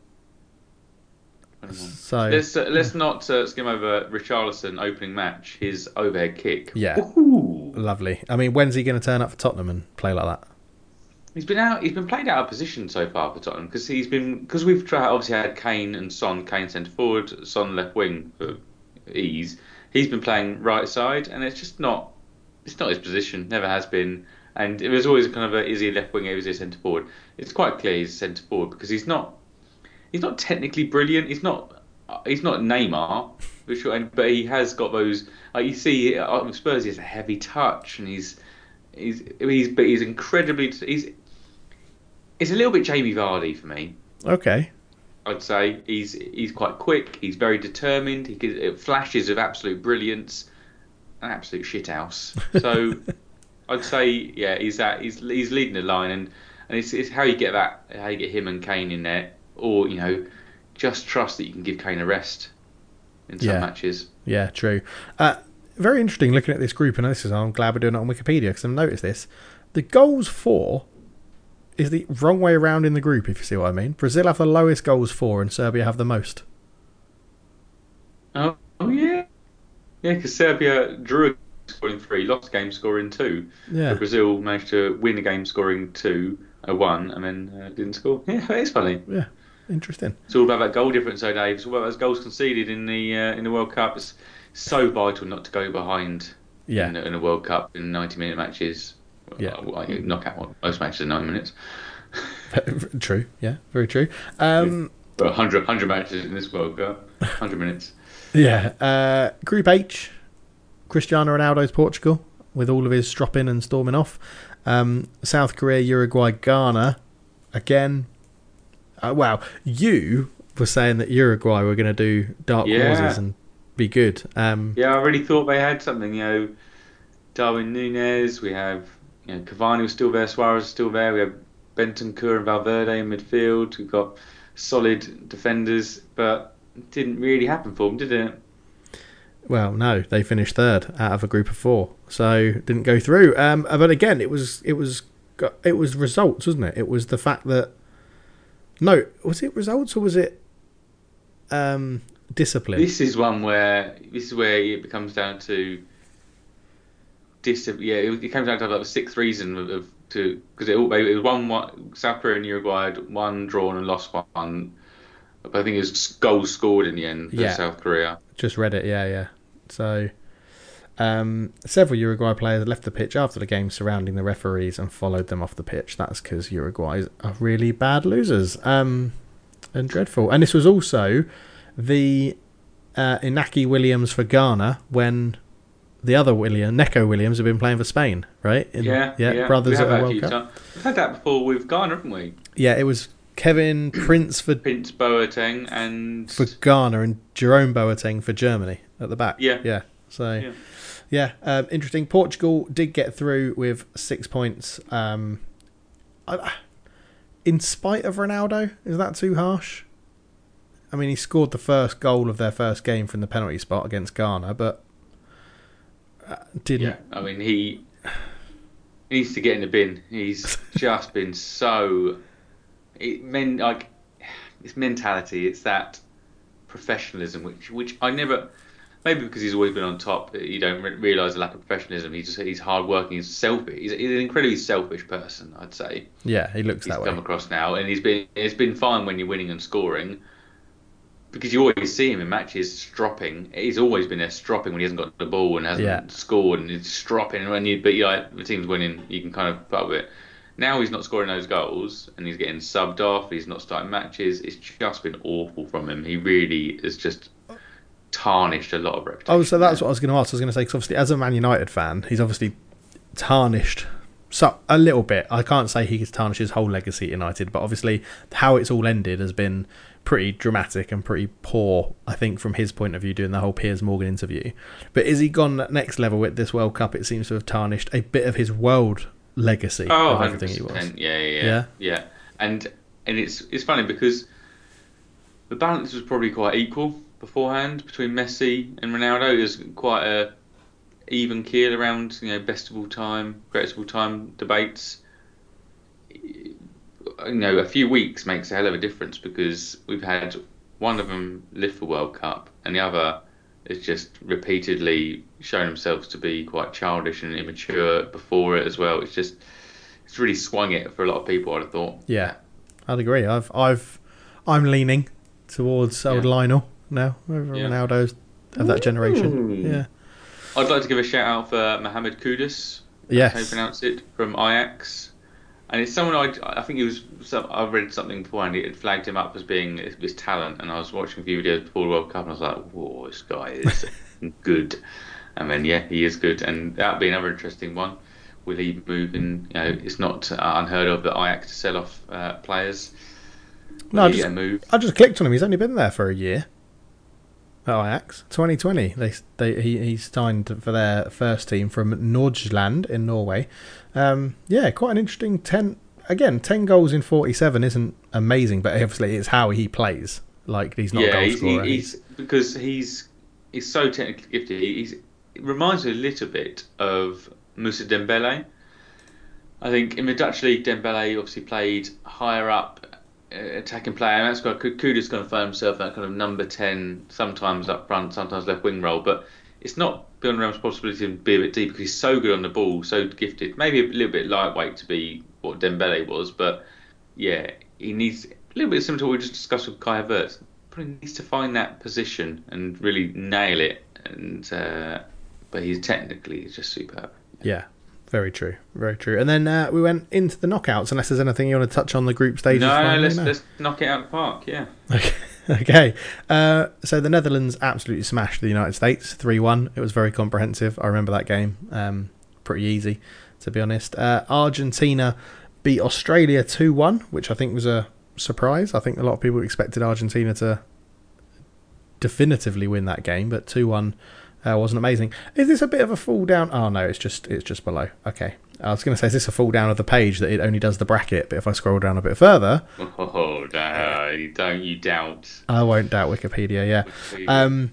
So Let's uh, let's not uh, skim over Richarlison opening match, his overhead kick. Yeah. Woohoo! lovely. I mean, when's he going to turn up for Tottenham and play like that? He's been out. He's been played out of position so far for Tottenham because he's been because we've tried, obviously had Kane and Son. Kane centre forward, Son left wing for ease. He's been playing right side, and it's just not. It's not his position. Never has been. And it was always kind of a, is he a left winger, is he a centre forward? It's quite clear he's centre forward because he's not he's not technically brilliant. He's not he's not Neymar, for sure, and, but he has got those. Like you see, uh, with Spurs, he has a heavy touch, and he's he's he's but he's incredibly he's it's a little bit Jamie Vardy for me. Okay. I'd say he's he's quite quick. He's very determined. He gives flashes of absolute brilliance, an absolute shithouse. So I'd say yeah, he's that he's he's leading the line, and, and it's it's how you get that how you get him and Kane in there, or you know, just trust that you can give Kane a rest in some yeah. matches. Yeah, true. Uh, very interesting looking at this group, and this is I'm glad we're doing it on Wikipedia because I've noticed this. The goals for is the wrong way around in the group, if you see what I mean. Brazil have the lowest goals for, and Serbia have the most. Oh, oh yeah, yeah, because Serbia drew scoring three, lost a game scoring two. Yeah. But Brazil managed to win a game scoring two, a one, and then uh, didn't score. Yeah, it's funny. Yeah, interesting. It's all about that goal difference, though, Dave. It's all about those goals conceded in the uh, in the World Cup. It's so vital not to go behind. Yeah. In, in a World Cup in ninety minute matches. Yeah. Well, knockout most matches are ninety minutes. True. Yeah, very true. Um, But one hundred, one hundred matches in this World Cup, one hundred minutes. Yeah. Uh, Group H, Cristiano Ronaldo's Portugal, with all of his stropping and storming off. Um, South Korea, Uruguay, Ghana. Again, uh, wow. You were saying that Uruguay were going to do dark Yeah. horses and be good. Um, Yeah, I really thought they had something. You know, Darwin Núñez, we have, you know, Cavani was still there, Suarez was still there. We have Bentancur and Valverde in midfield. We've got solid defenders, but it didn't really happen for them, did it? Well, no, they finished third out of a group of four, so didn't go through. Um, but again, it was it was it was results, wasn't it? It was the fact that no, was it results or was it um, discipline? This is one where this is where it becomes down to dis. Yeah, it, it comes down to like the sixth reason of, of to because it, all- it was one, one South Korea and Uruguay had one drawn and lost one. But I think it was goals scored in the end for Yeah. South Korea. Just read it, yeah, yeah. So, um, several Uruguay players left the pitch after the game surrounding the referees and followed them off the pitch. That's because Uruguay are really bad losers um, and dreadful. And this was also the uh, Inaki Williams for Ghana when the other William, Neko Williams, have been playing for Spain, right? In, Yeah, yeah. brothers we at have the had a World few Cup. times. We've had that before with Ghana, haven't we? Yeah, it was Kevin Prince for Prince Boateng and for Ghana and Jerome Boateng for Germany at the back. Yeah. Yeah. So, Yeah. yeah, um, interesting. Portugal did get through with six points. Um, I, in spite of Ronaldo, is that too harsh? I mean, he scored the first goal of their first game from the penalty spot against Ghana, but uh, didn't. Yeah, I mean he, he needs to get in the bin. He's just been so, it men like it's mentality. It's that professionalism, which which I never. Maybe because he's always been on top, you don't re- realise the lack of professionalism. He's just he's hard working. He's selfish. He's, he's an incredibly selfish person, I'd say. Yeah, he looks He's that come way. across now, and he's been it's been fine when you're winning and scoring, because you always see him in matches stropping. He's always been there stropping when he hasn't got the ball and hasn't Yeah. scored, and he's stropping. And when you but you like the team's winning, you can kind of put up with it. Now he's not scoring those goals, and he's getting subbed off. He's not starting matches. It's just been awful from him. He really has just tarnished a lot of reputation. Oh, so that's what I was going to ask. I was going to say, because obviously, as a Man United fan, he's obviously tarnished so a little bit. I can't say he's tarnished his whole legacy at United, but obviously, how it's all ended has been pretty dramatic and pretty poor, I think, from his point of view, doing the whole Piers Morgan interview. But is he gone that next level with this World Cup? It seems to have tarnished a bit of his world legacy Oh, of one everything hundred he was. percent. Yeah, yeah, yeah, Yeah? yeah. And and it's it's funny because the balance was probably quite equal beforehand between Messi and Ronaldo. There's quite a even keel around, you know, best of all time, greatest of all time debates. You know, a few weeks makes a hell of a difference because we've had one of them live for World Cup and the other has just repeatedly shown themselves to be quite childish and immature before it as well. It's just it's really swung it for a lot of people, I'd have thought. Yeah, I'd agree. I've, I've, I'm leaning towards old Yeah. Lionel now, over Yeah. Ronaldo's of that generation. Ooh. Yeah. I'd like to give a shout out for Mohamed Kudus That's how you Yes. pronounce it, from Ajax. And it's someone I, I think he was. Some, I read something before, and it had flagged him up as being this talent. And I was watching a few videos before the World Cup, and I was like, "Whoa, this guy is good." And then yeah, he is good, and that'll be another interesting one. Will he move? And you know, it's not uh, unheard of that Ajax to sell off uh, players. Will No, I he just get a move? I just clicked on him. He's only been there for a year. At Ajax, twenty twenty. They they he he signed for their first team from Nordjylland in Norway. Um, yeah, quite an interesting ten. Again, ten goals in forty-seven isn't amazing, but obviously it's how he plays. Like he's not a Yeah, goal he's, he, scorer. he's because he's he's so technically gifted. He's it reminds me a little bit of Moussa Dembele. I think in the Dutch league, Dembele obviously played higher up, uh, attacking player, and that's got Kuda's going to find himself that kind of number ten, sometimes up front, sometimes left wing role. But it's not beyond Ram's possibility to be a bit deep because he's so good on the ball, so gifted. Maybe a little bit lightweight to be what Dembele was, but yeah, he needs a little bit similar to what we just discussed with Kai Havertz. Probably needs to find that position and really nail it. And uh, but he's technically just superb. Yeah, very true, very true. And then uh, we went into the knockouts. Unless there's anything you want to touch on the group stages. No, finally, let's no? let's knock it out of the park. Yeah. Okay. Okay. Uh, so the Netherlands absolutely smashed the United States three one. It was very comprehensive. I remember that game. Um, pretty easy, to be honest. Uh, Argentina beat Australia two one, which I think was a surprise. I think a lot of people expected Argentina to definitively win that game, but two one uh, wasn't amazing. Is this a bit of a fall down? Oh no, it's just it's just below. Okay. I was going to say, is this a fall down of the page that it only does the bracket, but if I scroll down a bit further... Oh, no, you don't you doubt. I won't doubt Wikipedia, yeah. Um,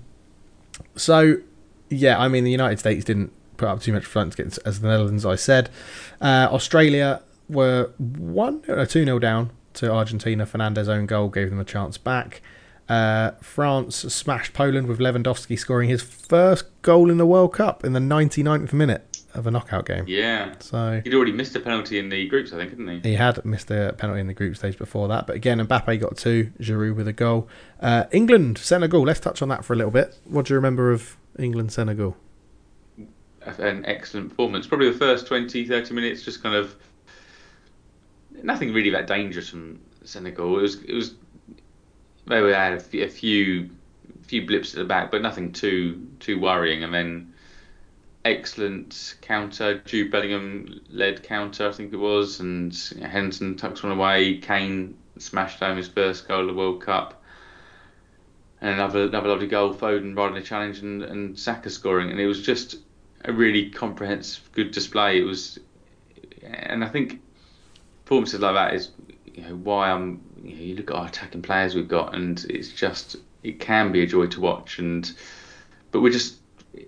so, yeah, I mean, the United States didn't put up too much front against as the Netherlands, I said. Uh, Australia were one, two nil down to Argentina. Fernandez's own goal gave them a chance back. Uh, France smashed Poland with Lewandowski scoring his first goal in the World Cup in the ninety-ninth minute of a knockout game. Yeah. So he'd already missed a penalty in the groups, I think, hadn't he? He had missed a penalty in the group stage before that. But again, Mbappe got two, Giroud with a goal. Uh, England, Senegal, let's touch on that for a little bit. What do you remember of England, Senegal? An excellent performance. Probably the first twenty, thirty minutes, just kind of nothing really that dangerous from Senegal. It was, it was maybe they had a few, a few, few blips at the back, but nothing too too worrying. And then excellent counter, Jude Bellingham led counter, I think it was, and Henderson tucks one away. Kane smashed home his first goal of the World Cup, and another another lovely goal. Foden riding a challenge, and, and Saka scoring, and it was just a really comprehensive, good display. It was, and I think performances like that is, you know, why I'm. You know, you look at our attacking players we've got, and it's just it can be a joy to watch, and but we're just.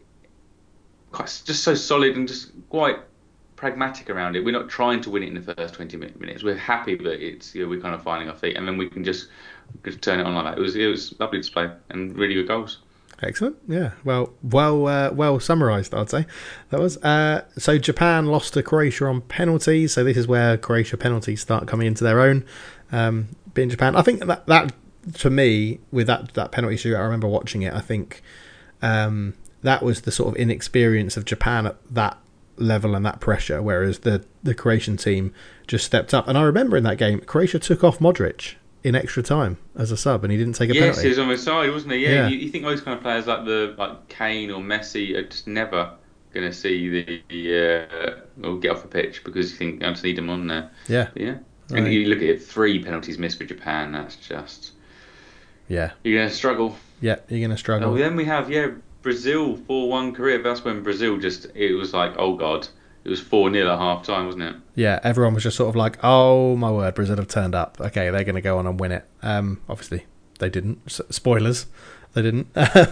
Quite, just so solid and just quite pragmatic around it. We're not trying to win it in the first twenty minutes. We're happy that it's, you know, we're kind of finding our feet, and then we can just, just turn it on like that. It was it was lovely display and really good goals. Excellent. Yeah. Well, well, uh, well summarised, I'd say. That was. Uh, so Japan lost to Croatia on penalties. So this is where Croatia penalties start coming into their own. Um, being Japan, I think that that for me with that that penalty shootout, I remember watching it. I think. Um, That was the sort of inexperience of Japan at that level and that pressure, whereas the, the Croatian team just stepped up. And I remember in that game, Croatia took off Modric in extra time as a sub, and he didn't take a yes, penalty. Yes, he was on the side, wasn't he? Yeah. yeah. You, you think those kind of players like the like Kane or Messi are just never going to see the, the uh, or get off the pitch because you think you don't need them on there. Yeah. But yeah. Right. And you look at it, three penalties missed for Japan. That's just yeah. You're going to struggle. Yeah, you're going to struggle. Oh, then we have yeah. Brazil four one Korea. That's when Brazil just, it was like, oh God. It was four nil at half time, wasn't it? Yeah, everyone was just sort of like, oh my word, Brazil have turned up. Okay, they're going to go on and win it. Um, obviously, they didn't. S- spoilers, they didn't.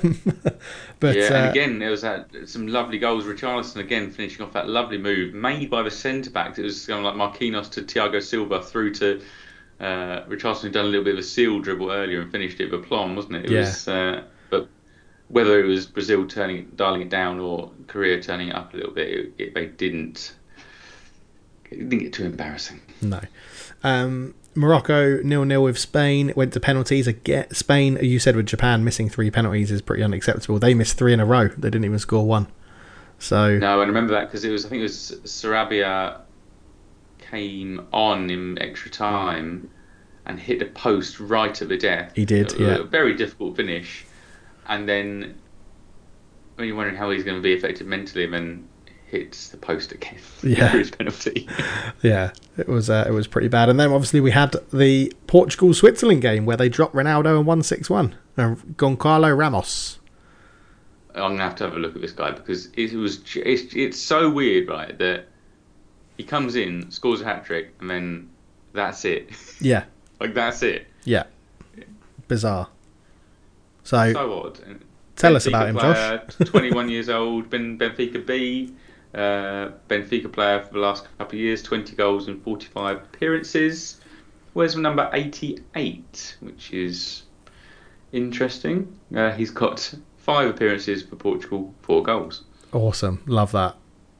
but yeah, and uh, again, there was that, some lovely goals. Richarlison again finishing off that lovely move made by the centre backs. It was kind of like Marquinhos to Thiago Silva through to uh, Richarlison, who'd done a little bit of a seal dribble earlier and finished it with aplomb, wasn't it? It yeah. was, uh, but whether it was Brazil turning, dialing it down, or Korea turning it up a little bit, it, it, they didn't. It didn't get too embarrassing. No. Um, Morocco nil nil with Spain, went to penalties again. Spain, you said with Japan missing three penalties is pretty unacceptable. They missed three in a row. They didn't even score one. So No, I remember that because it was I think it was Sarabia came on in extra time and hit the post right at the death. he did, yeah, A very difficult finish, and then when you're wondering how he's going to be affected mentally, and then hits the post again yeah, for his penalty. yeah. It was uh, it was pretty bad. And then obviously we had the Portugal Switzerland game where they dropped Ronaldo and won six one. Uh, Goncalo Ramos. I'm gonna have to have a look at this guy because it was it's, it's so weird, right? That he comes in, scores a hat trick, and then that's it. Yeah, Like that's it. yeah. Bizarre. So, So odd. And tell us Benfica about him, player, Josh. twenty-one years old, been Benfica B, uh, Benfica player for the last couple of years, twenty goals in forty-five appearances. Where's the number eighty-eight, which is interesting. Uh, he's got five appearances for Portugal, four goals. Awesome. Love that.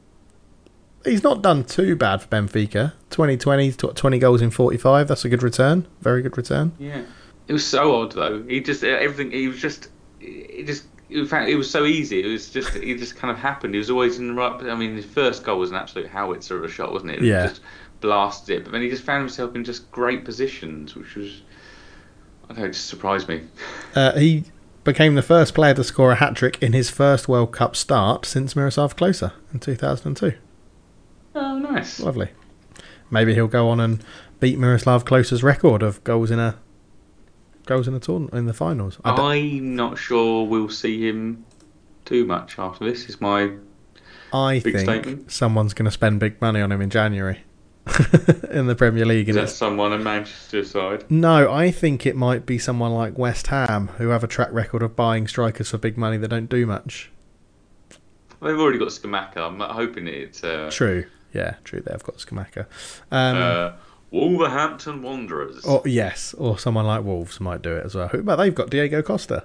He's not done too bad for Benfica. twenty twenty, twenty goals in forty-five. That's a good return. Very good return. Yeah. It was so odd though. He just everything. He was just. It just. In fact, it was so easy. It was just. It just kind of happened. He was always in the right. I mean, his first goal was an absolute howitzer of a shot, wasn't it? It Yeah. Just blasted it, but then he just found himself in just great positions, which was. I don't know. It just surprised me. Uh, he became the first player to score a hat-trick in his first World Cup start since Miroslav Klose in two thousand two. Oh, nice. Lovely. Maybe he'll go on and beat Miroslav Klose's record of goals in a goals in a tournament in the finals. I don't- I'm not sure we'll see him too much after this. Is my I Big think statement. someone's going to spend big money on him in January in the Premier League. is And that it's- someone on Manchester side? no, I think it might be someone like West Ham who have a track record of buying strikers for big money that don't do much. They've already got Skamaka. I'm hoping it's uh, True. Yeah, true. They've got Skamaka. Um, uh, Wolverhampton Wanderers. or yes, or someone like Wolves might do it as well. Who- But they've got Diego Costa.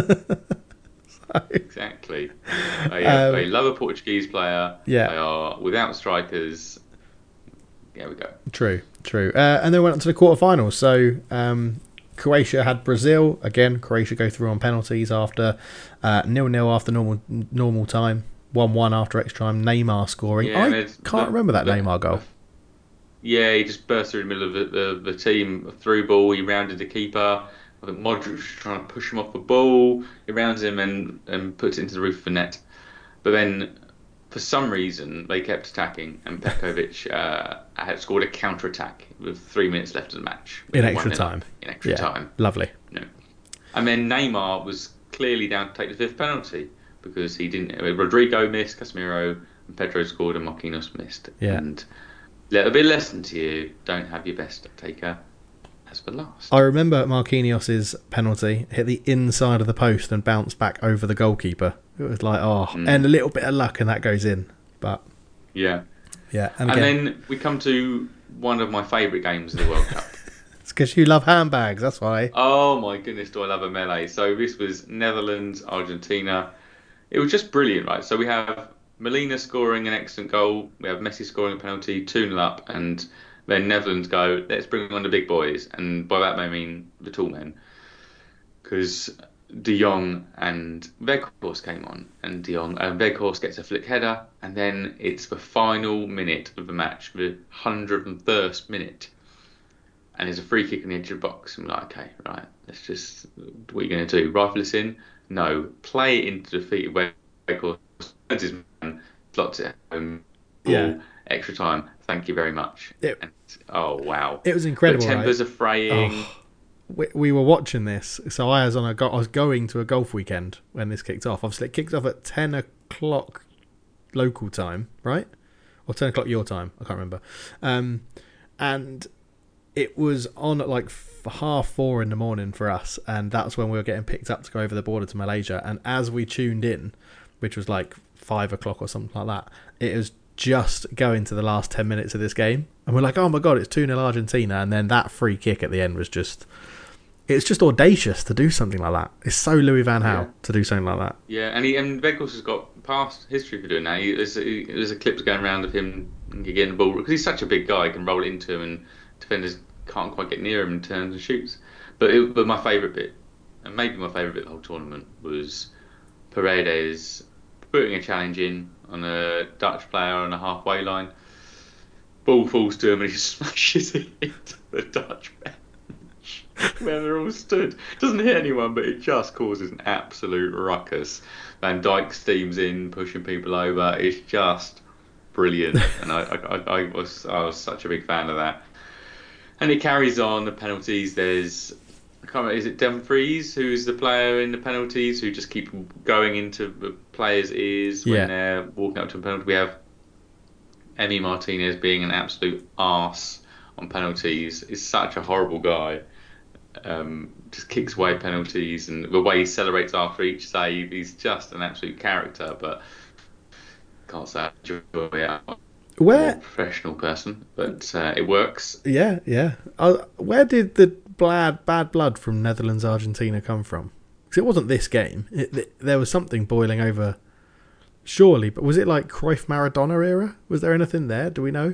So, Exactly. They, uh, Um, they love a Portuguese player. Yeah. They are without strikers. There we go. true, true. Uh, and then went on to the quarterfinals. So um, Croatia had Brazil again. Croatia go through on penalties after uh, nil nil after normal normal time. one one after extra time. Neymar scoring. Yeah, I there's- can't the- remember that the- Neymar goal. Yeah, he just burst through the middle of the, the, the team, a through ball. He rounded the keeper. I think Modric was trying to push him off the ball. He rounds him and, and puts it into the roof of the net. But then, for some reason, they kept attacking, and Pekovic uh, had scored a counter attack with three minutes left of the match. In one extra nil time. In extra Yeah, time. lovely. No. And then Neymar was clearly down to take the fifth penalty because he didn't. Rodrigo missed, Casemiro and Pedro scored, and Marquinhos missed. Yeah. And little bit of lesson to you: don't have your best taker as the last. I remember Marquinhos' penalty hit the inside of the post and bounced back over the goalkeeper. It was like, oh, Mm. and a little bit of luck and that goes in. But Yeah. yeah, and, And again, then we come to one of my favourite games of the World Cup. it's because you love handbags. That's why. Oh my goodness, do I love a melee. So this was Netherlands, Argentina. It was just brilliant, right? So we have Molina scoring an excellent goal. We have Messi scoring a penalty, two nil up. And then Netherlands go, let's bring on the big boys. And by that I mean the tall men. Because De Jong and Weghorst came on. And De Jong and Weghorst gets a flick header. And then it's the final minute of the match, the one hundred first minute. And there's a free kick in the edge of the box. I'm like, okay, right, let's just, what are you going to do? Rifle this in? No. Play it into the feet of Weghorst. Turns his man, slots it home. Ball, Yeah. extra time. Thank you very much. It- and, oh, wow. It was incredible. The tempers right? are fraying. Oh, we, we were watching this, so I was on a go- I was going to a golf weekend when this kicked off. Obviously, it kicked off at ten o'clock local time, right? Or ten o'clock your time. I can't remember. Um, and it was on at like f- half four in the morning for us, and that's when we were getting picked up to go over the border to Malaysia. And as we tuned in, which was like five o'clock or something like that, it was just going to the last ten minutes of this game, and we're like, oh my god, it's two nil Argentina. And then that free kick at the end was just, it's just audacious to do something like that. It's so Louis van Gaal Yeah. to do something like that. Yeah, and he and Weghorst has got past history for doing that. He, there's, he, there's a clip going around of him getting the ball because he's such a big guy, he can roll it into him, and defenders can't quite get near him and turns and shoots. But it, but my favourite bit, and maybe my favourite bit of the whole tournament, was Paredes putting a challenge in on a Dutch player on a halfway line. Ball falls to him and he smashes it into the Dutch bench where they're all stood. Doesn't hit anyone, but it just causes an absolute ruckus. Van Dijk steams in, pushing people over. It's just brilliant, and I, I, I was I was such a big fan of that. And it carries on the penalties. There's I can't remember, is it Dumfries who's the player in the penalties who just keep going into the players' ears when Yeah. they're walking up to a penalty? We have Emi Martinez being an absolute arse on penalties. He's such a horrible guy. Um, just kicks away penalties, and the way he celebrates after each save, he's just an absolute character. But can't say I enjoy it. I'm a Where? more professional person, but uh, it works. Yeah, yeah. Uh, where did the bad bad blood from Netherlands Argentina come from? Because it wasn't this game. It, it, there was something boiling over. Surely, but was it like Cruyff Maradona era? Was there anything there? Do we know?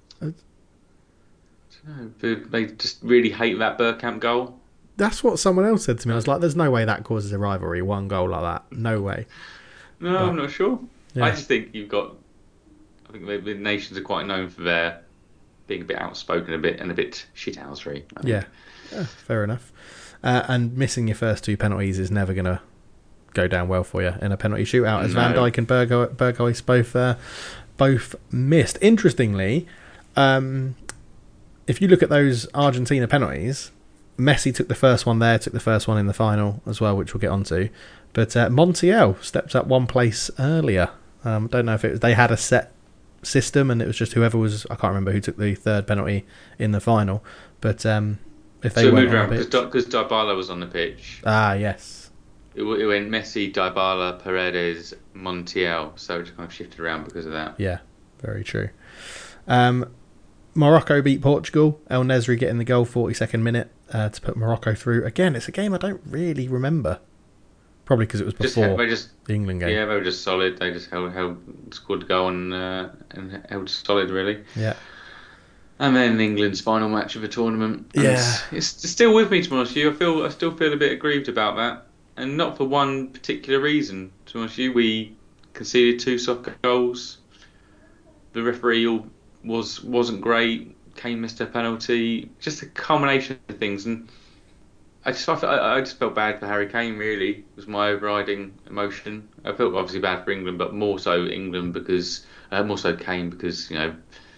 No, they they just really hate that Bergkamp goal. That's what someone else said to me. I was like, "There's no way that causes a rivalry. One goal like that, no way." No, But, I'm not sure. yeah. I just think you've got. I think the, the nations are quite known for their being a bit outspoken, a bit and a bit shithousery. I think. Yeah, yeah, fair enough. Uh, and missing your first two penalties is never going to go down well for you in a penalty shootout, as No. Van Dijk and Bergo- Berghuis both uh, both missed. Interestingly, um, if you look at those Argentina penalties, Messi took the first one there, took the first one in the final as well, which we'll get onto. But uh, Montiel stepped up one place earlier. Um, don't know if it was, they had a set system and it was just whoever was, I can't remember who took the third penalty in the final. But um, if they So it went moved on around the because pitch, because Dybala was on the pitch. ah yes, It, w- it went Messi, Dybala, Paredes, Montiel. So it just kind of shifted around because of that. yeah, very true. Um, Morocco beat Portugal. El Nesri getting the goal, forty-second minute uh, to put Morocco through. Again, it's a game I don't really remember. Probably because it was Just before they just the England game. yeah, they were just solid. They just held, held scored the goal and uh, and held solid really. Yeah. And then England's final match of the tournament. And Yeah. it's, it's still with me, to be honest with you. I feel I still feel a bit aggrieved about that, and not for one particular reason. To be honest with you, we conceded two soccer goals. The referee was wasn't great. Kane missed a penalty. Just a culmination of things, and I just I, I just felt bad for Harry Kane. Really, was my overriding emotion. I felt obviously bad for England, but more so England because uh, more so Kane because you know.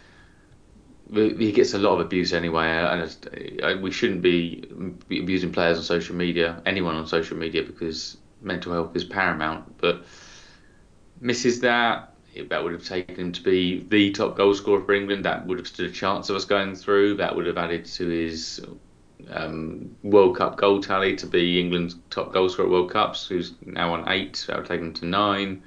He gets a lot of abuse anyway, and we shouldn't be abusing players on social media, anyone on social media, because mental health is paramount. But misses that, that would have taken him to be the top goal scorer for England. That would have stood a chance of us going through. That would have added to his um, World Cup goal tally to be England's top goal scorer at World Cups, who's now on eight. That would take him to nine.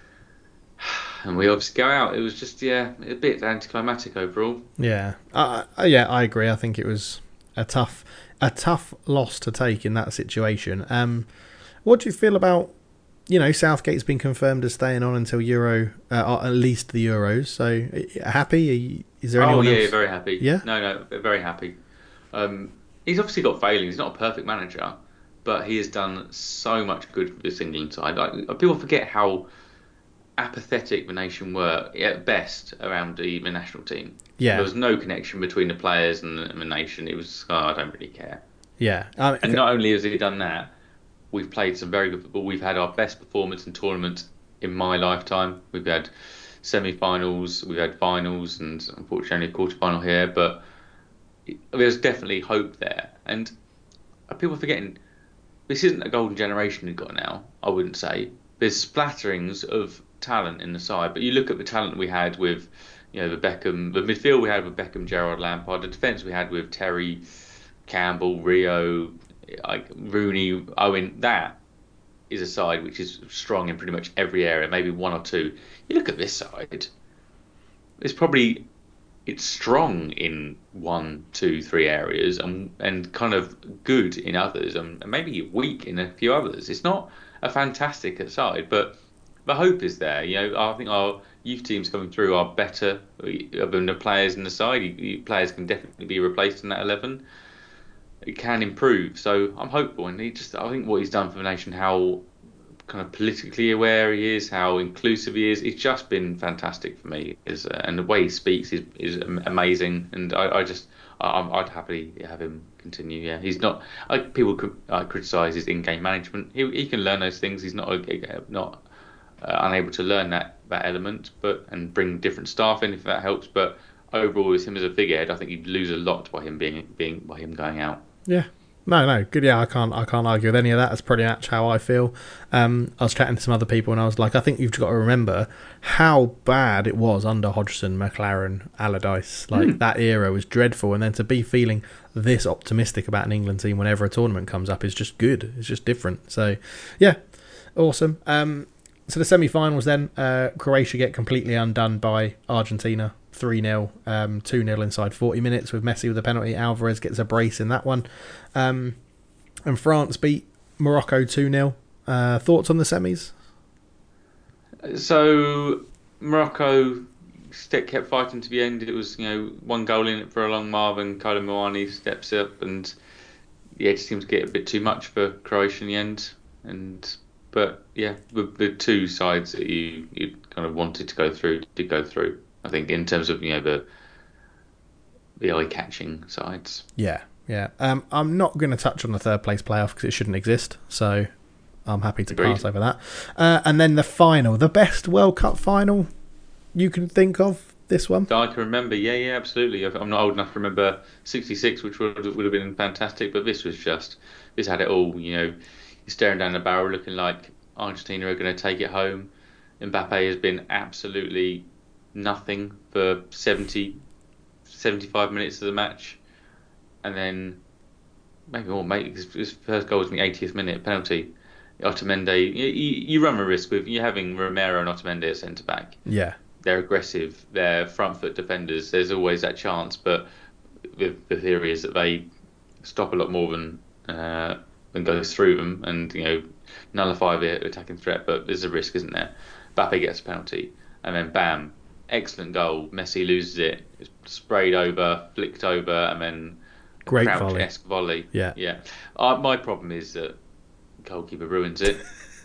And we obviously go out. It was just, yeah, a bit anticlimactic overall. Yeah, uh, yeah, I agree. I think it was a tough, a tough loss to take in that situation. Um, what do you feel about, you know, Southgate's been confirmed as staying on until Euro, uh, or at least the Euros. So happy? Are you, is there oh anyone yeah, else? very happy. Yeah? No, no, very happy. Um, he's obviously got failings. He's not a perfect manager, but he has done so much good for this England side. Like, people forget how apathetic the nation were at best around the, the national team. Yeah. There was no connection between the players and the, and the nation. It was, oh, I don't really care. Yeah. Um, And not only has he done that, we've played some very good football. We've had our best performance in tournaments in my lifetime. We've had semi-finals, we've had finals, and unfortunately a quarter-final here. But there's definitely hope there. And people are forgetting, this isn't a golden generation we've got now, I wouldn't say. There's splatterings of talent in the side, but you look at the talent we had with, you know, the Beckham, the midfield we had with Beckham, Gerrard, Lampard, the defence we had with Terry, Campbell, Rio, like Rooney, Owen. That is a side which is strong in pretty much every area, maybe one or two. You look at this side, it's probably it's strong in one, two, three areas, and and kind of good in others, and maybe weak in a few others. It's not a fantastic side, but the hope is there. You know, I think our youth teams coming through are better than the players in the side. Players can definitely be replaced in that eleven. It can improve, so I'm hopeful. And he just, I think what he's done for the nation, how kind of politically aware he is, how inclusive he is. He's just been fantastic for me. Is uh, and the way he speaks is is amazing. And I, I just I, I'd happily have him continue. Yeah, he's not. I, people could uh, criticise his in-game management. He he can learn those things. He's not not uh, unable to learn that that element, but and bring different staff in if that helps. But overall, as him as a figurehead, I think you'd lose a lot by him being being by him going out. Yeah. No, no, good. Yeah, I can't, I can't argue with any of that. That's pretty much how I feel. Um, I was chatting to some other people, and I was like, I think you've got to remember how bad it was under Hodgson, McLaren, Allardyce. Like mm. that era was dreadful, and then to be feeling this optimistic about an England team whenever a tournament comes up is just good. It's just different. So, yeah, awesome. Um, so the semi-finals then, uh, Croatia get completely undone by Argentina. three nil, um, two nil inside forty minutes with Messi with a penalty. Alvarez gets a brace in that one. Um, and France beat Morocco two nil. Uh, thoughts on the semis? So Morocco kept fighting to the end. It was, you know, one goal in it for a long Marvin. Kolo Muani steps up, and yeah, it seems to get a bit too much for Croatia in the end. And but yeah, the, the two sides that you, you kind of wanted to go through did go through. I think in terms of, you know, the the eye-catching sides. Yeah, yeah. Um, I'm not going to touch on the third place playoff because it shouldn't exist. So I'm happy to Agreed. pass over that. Uh, and then the final, the best World Cup final you can think of. This one. I can remember. Yeah, yeah, absolutely. I'm not old enough to remember sixty-six, which would would have been fantastic. But this was just this had it all. You know, you're staring down the barrel, looking like Argentina are going to take it home. Mbappe has been absolutely nothing for seventy, seventy-five minutes of the match, and then maybe more. Maybe his first goal was in the eightieth minute penalty. Otamendi, you, you run a risk with you having Romero and Otamendi at centre back. Yeah, they're aggressive. They're front foot defenders. There's always that chance, but the, the theory is that they stop a lot more than uh, than goes through them, and you know nullify the attacking threat. But there's a risk, isn't there? Mbappe gets a penalty, and then bam. Excellent goal. Messi loses it. It's sprayed over, flicked over, and then great Crouch-esque volley. volley. Yeah, yeah. Uh, my problem is that goalkeeper ruins it.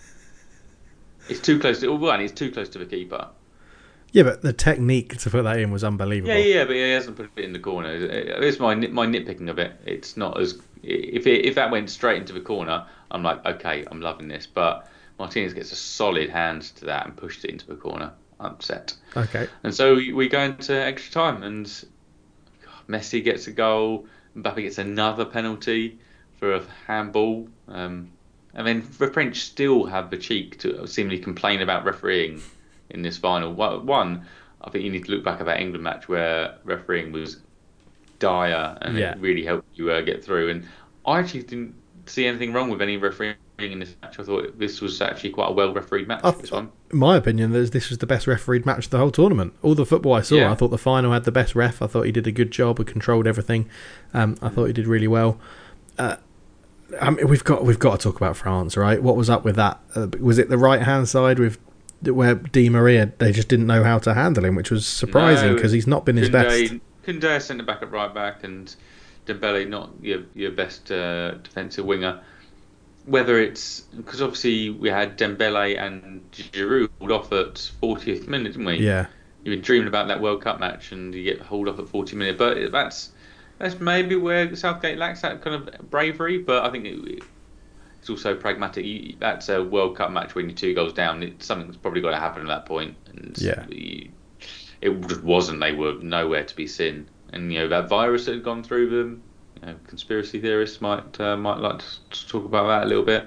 It's too close to. Well, it's too close to the keeper. Yeah, but the technique to put that in was unbelievable. Yeah, yeah, but he hasn't put it in the corner. It's my my nitpicking of it. It's not as if it, if that went straight into the corner, I'm like, okay, I'm loving this. But Martinez gets a solid hand to that and pushed it into the corner. Upset. Okay. And so we, we go into extra time, and God, Messi gets a goal. Mbappe gets another penalty for a handball. Um, and then the French still have the cheek to seemingly complain about refereeing in this final. One, I think you need to look back at that England match where refereeing was dire and yeah. it really helped you uh, get through. And I actually didn't see anything wrong with any refereeing in this match. I thought this was actually quite a well refereed match. Th- this one, in my opinion, this was the best refereed match of the whole tournament. All the football I saw, yeah. I thought the final had the best ref. I thought he did a good job. He controlled everything. Um, I thought he did really well. Uh, I mean, we've got we've got to talk about France, right? What was up with that? Uh, was it the right hand side with where Di Maria? They just didn't know how to handle him, which was surprising because no, he's not been his best. Koundé centre back at right back, and Dembele not your your best uh, defensive winger. Whether it's because obviously we had Dembele and Giroud hauled off at fortieth minute, didn't we? Yeah. You've been dreaming about that World Cup match, and you get hauled off at forty minutes. But that's that's maybe where Southgate lacks that kind of bravery. But I think it, it's also pragmatic. You, that's a World Cup match when you're two goals down. It's something that's probably got to happen at that point. And yeah. You, it just wasn't. They were nowhere to be seen. And you know that virus that had gone through them. You know, conspiracy theorists might uh, might like to talk about that a little bit,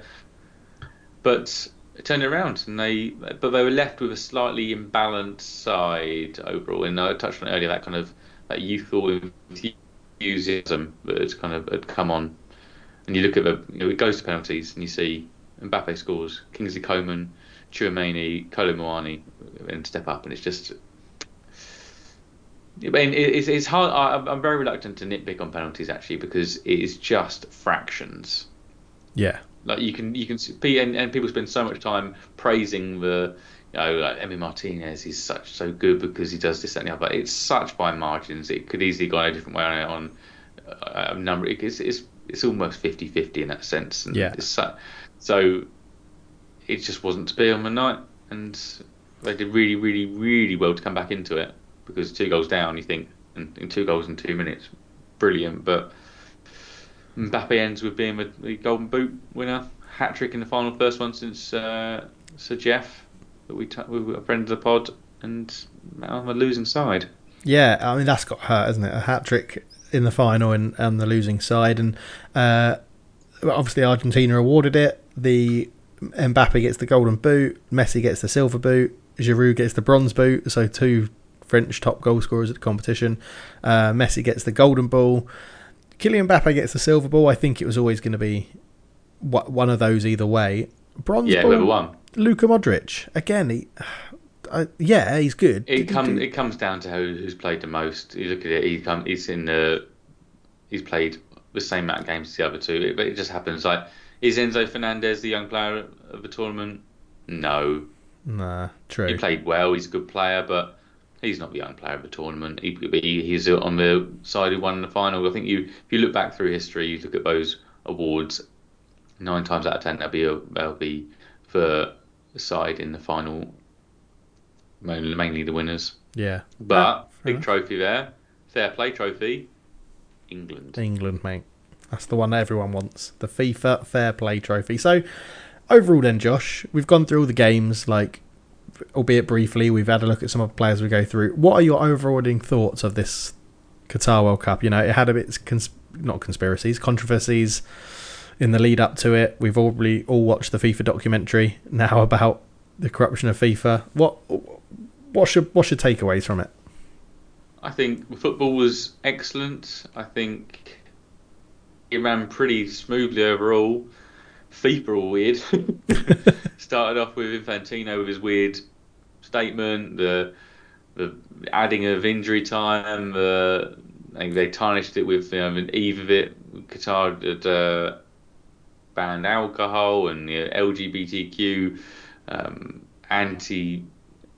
but it turned it around, and they but they were left with a slightly imbalanced side overall. And I touched on it earlier, that kind of that youthful enthusiasm that had kind of had come on. And you look at the you know it goes to penalties, and you see Mbappe scores, Kingsley Coman, Tchouameni, Kolo Muani, and step up, and it's just. I mean, it's, it's hard. I'm very reluctant to nitpick on penalties actually because it is just fractions. Yeah. Like you can you can see, and, and people spend so much time praising the, you know, like Emi Martinez. He's such so good because he does this that, and the other. It's such fine margins. It could easily go a different way on on a number. It's it's it's almost fifty-fifty in that sense. And yeah. It's so, so it just wasn't to be on the night, and they did really, really, really well to come back into it because two goals down, you think, and, and two goals in two minutes, brilliant. But Mbappe ends with being the, the Golden Boot winner, hat trick in the final, first one since uh, Sir Jeff, that we t- we were a friend of the pod, and on the losing side. Yeah, I mean that's got hurt, hasn't it? A hat trick in the final and on the losing side, and uh, obviously Argentina awarded it. The Mbappe gets the golden boot, Messi gets the silver boot, Giroud gets the bronze boot. So two French top goal scorers at the competition. Uh, Messi gets the golden ball. Kylian Mbappe gets the silver ball. I think it was always going to be one of those either way. Bronze yeah, ball. whoever won. Luka Modric again. He, uh, yeah, he's good. It comes it comes down to who, who's played the most. You look at it. He come. He's in the. He's played the same amount of games as the other two. It, but it just happens. Like, is Enzo Fernandez the young player of the tournament? No. Nah, true. He played well. He's a good player, but he's not the young player of the tournament. He, he he's on the side who won the final. I think you, if you look back through history, you look at those awards. Nine times out of ten, they'll be a, they'll be for the side in the final. Mainly, mainly the winners. Yeah, but yeah, big enough. Trophy there, fair play trophy. England. England, mate. That's the one that everyone wants. The FIFA Fair Play Trophy. So, overall then, Josh, we've gone through all the games, like, albeit briefly. We've had a look at some of the players we go through. What are your overriding thoughts of this Qatar World Cup? You know, it had a bit, cons- not conspiracies, controversies in the lead up to it. We've already all watched the FIFA documentary now about the corruption of FIFA. What, what's your, what's your takeaways from it? I think the football was excellent. I think it ran pretty smoothly overall. FIFA all weird. Started off with Infantino with his weird statement, the the adding of injury time. The I think they tarnished it with you know, an eve of it. Qatar had uh, banned alcohol and you know, L G B T Q um, anti.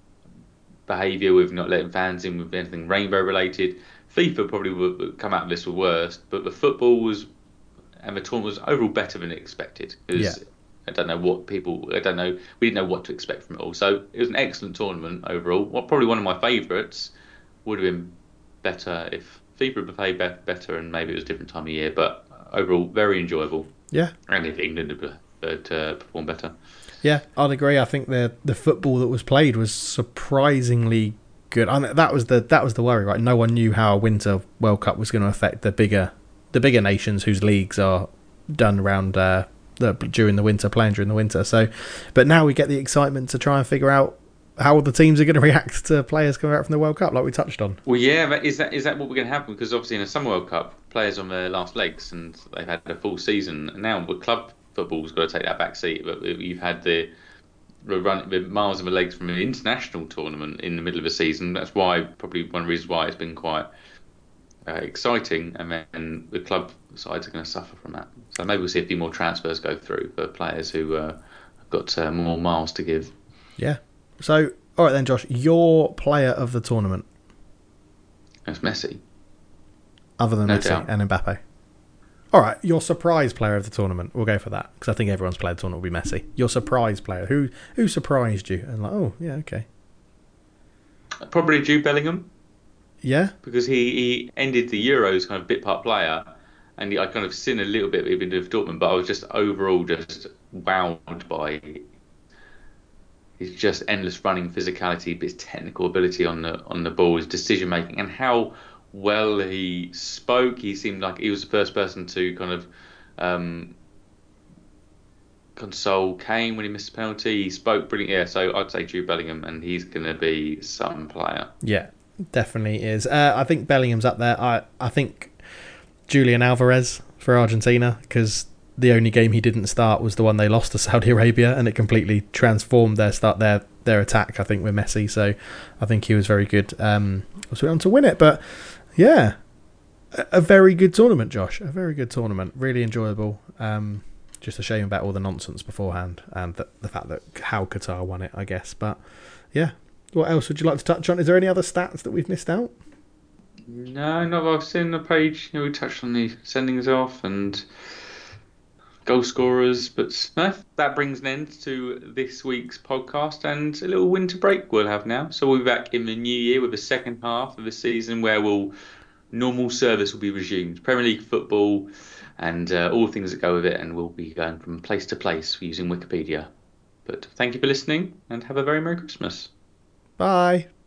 behaviour with not letting fans in with anything rainbow related. FIFA probably would come out of this the worst, but the football was and the tournament was overall better than expected. Because Yeah. I don't know what people, I don't know, we didn't know what to expect from it all. So it was an excellent tournament overall. Well, probably one of my favourites. Would have been better if FIFA had played be- better and maybe it was a different time of year, but overall very enjoyable. Yeah. And if England had, had uh, performed better. Yeah, I'd agree. I think the the football that was played was surprisingly good. I mean, that was the that was the worry, right? No one knew how a Winter World Cup was going to affect the bigger the bigger nations whose leagues are done around uh, the, during the winter, playing during the winter. So, but now we get the excitement to try and figure out how the teams are going to react to players coming out from the World Cup, like we touched on. Well, yeah, but is that is that what we're going to happen? Because obviously in a Summer World Cup, players on their last legs and they've had a full season. Now the club football's got to take that back seat. But you've had the, the run with miles of the legs from an international tournament in the middle of the season. That's why probably one of the reasons why it's been quite uh, exciting. And then the club sides are going to suffer from that. So maybe we'll see a few more transfers go through for players who uh, have got uh, more miles to give. Yeah. So, all right then, Josh, your player of the tournament? That's Messi. Other than No Messi doubt. and Mbappe. All right, your surprise player of the tournament. We'll go for that because I think everyone's player of the tournament will be Messi. Your surprise player. Who who surprised you? And like, oh, yeah, okay. Probably Jude Bellingham. Yeah? Because he, he ended the Euros kind of bit part player, and he, I kind of seen a little bit with Dortmund, but I was just overall just wowed by his just endless running physicality, his technical ability on the on the ball, his decision making, and how well he spoke. He seemed like he was the first person to kind of um, console Kane when he missed a penalty. He spoke brilliant. Yeah, so I'd say Jude Bellingham, and he's going to be some player. Yeah, definitely is. Uh, I think Bellingham's up there. I, I think Julian Alvarez for Argentina, because the only game he didn't start was the one they lost to Saudi Arabia, and it completely transformed their start their their attack, I think, with Messi. So I think he was very good. Um, was went on to win it, but yeah, a, a very good tournament, Josh. A very good tournament, really enjoyable. Um, just a shame about all the nonsense beforehand and the, the fact that how Qatar won it, I guess. But yeah, what else would you like to touch on? Is there any other stats that we've missed out? No, not that I've seen the page. You know, we touched on the sendings off and goal scorers. But no, that brings an end to this week's podcast and a little winter break we'll have now. So we'll be back in the new year with the second half of the season where we'll normal service will be resumed. Premier League football and uh, all things that go with it, and we'll be going from place to place using Wikipedia. But thank you for listening and have a very Merry Christmas. Bye.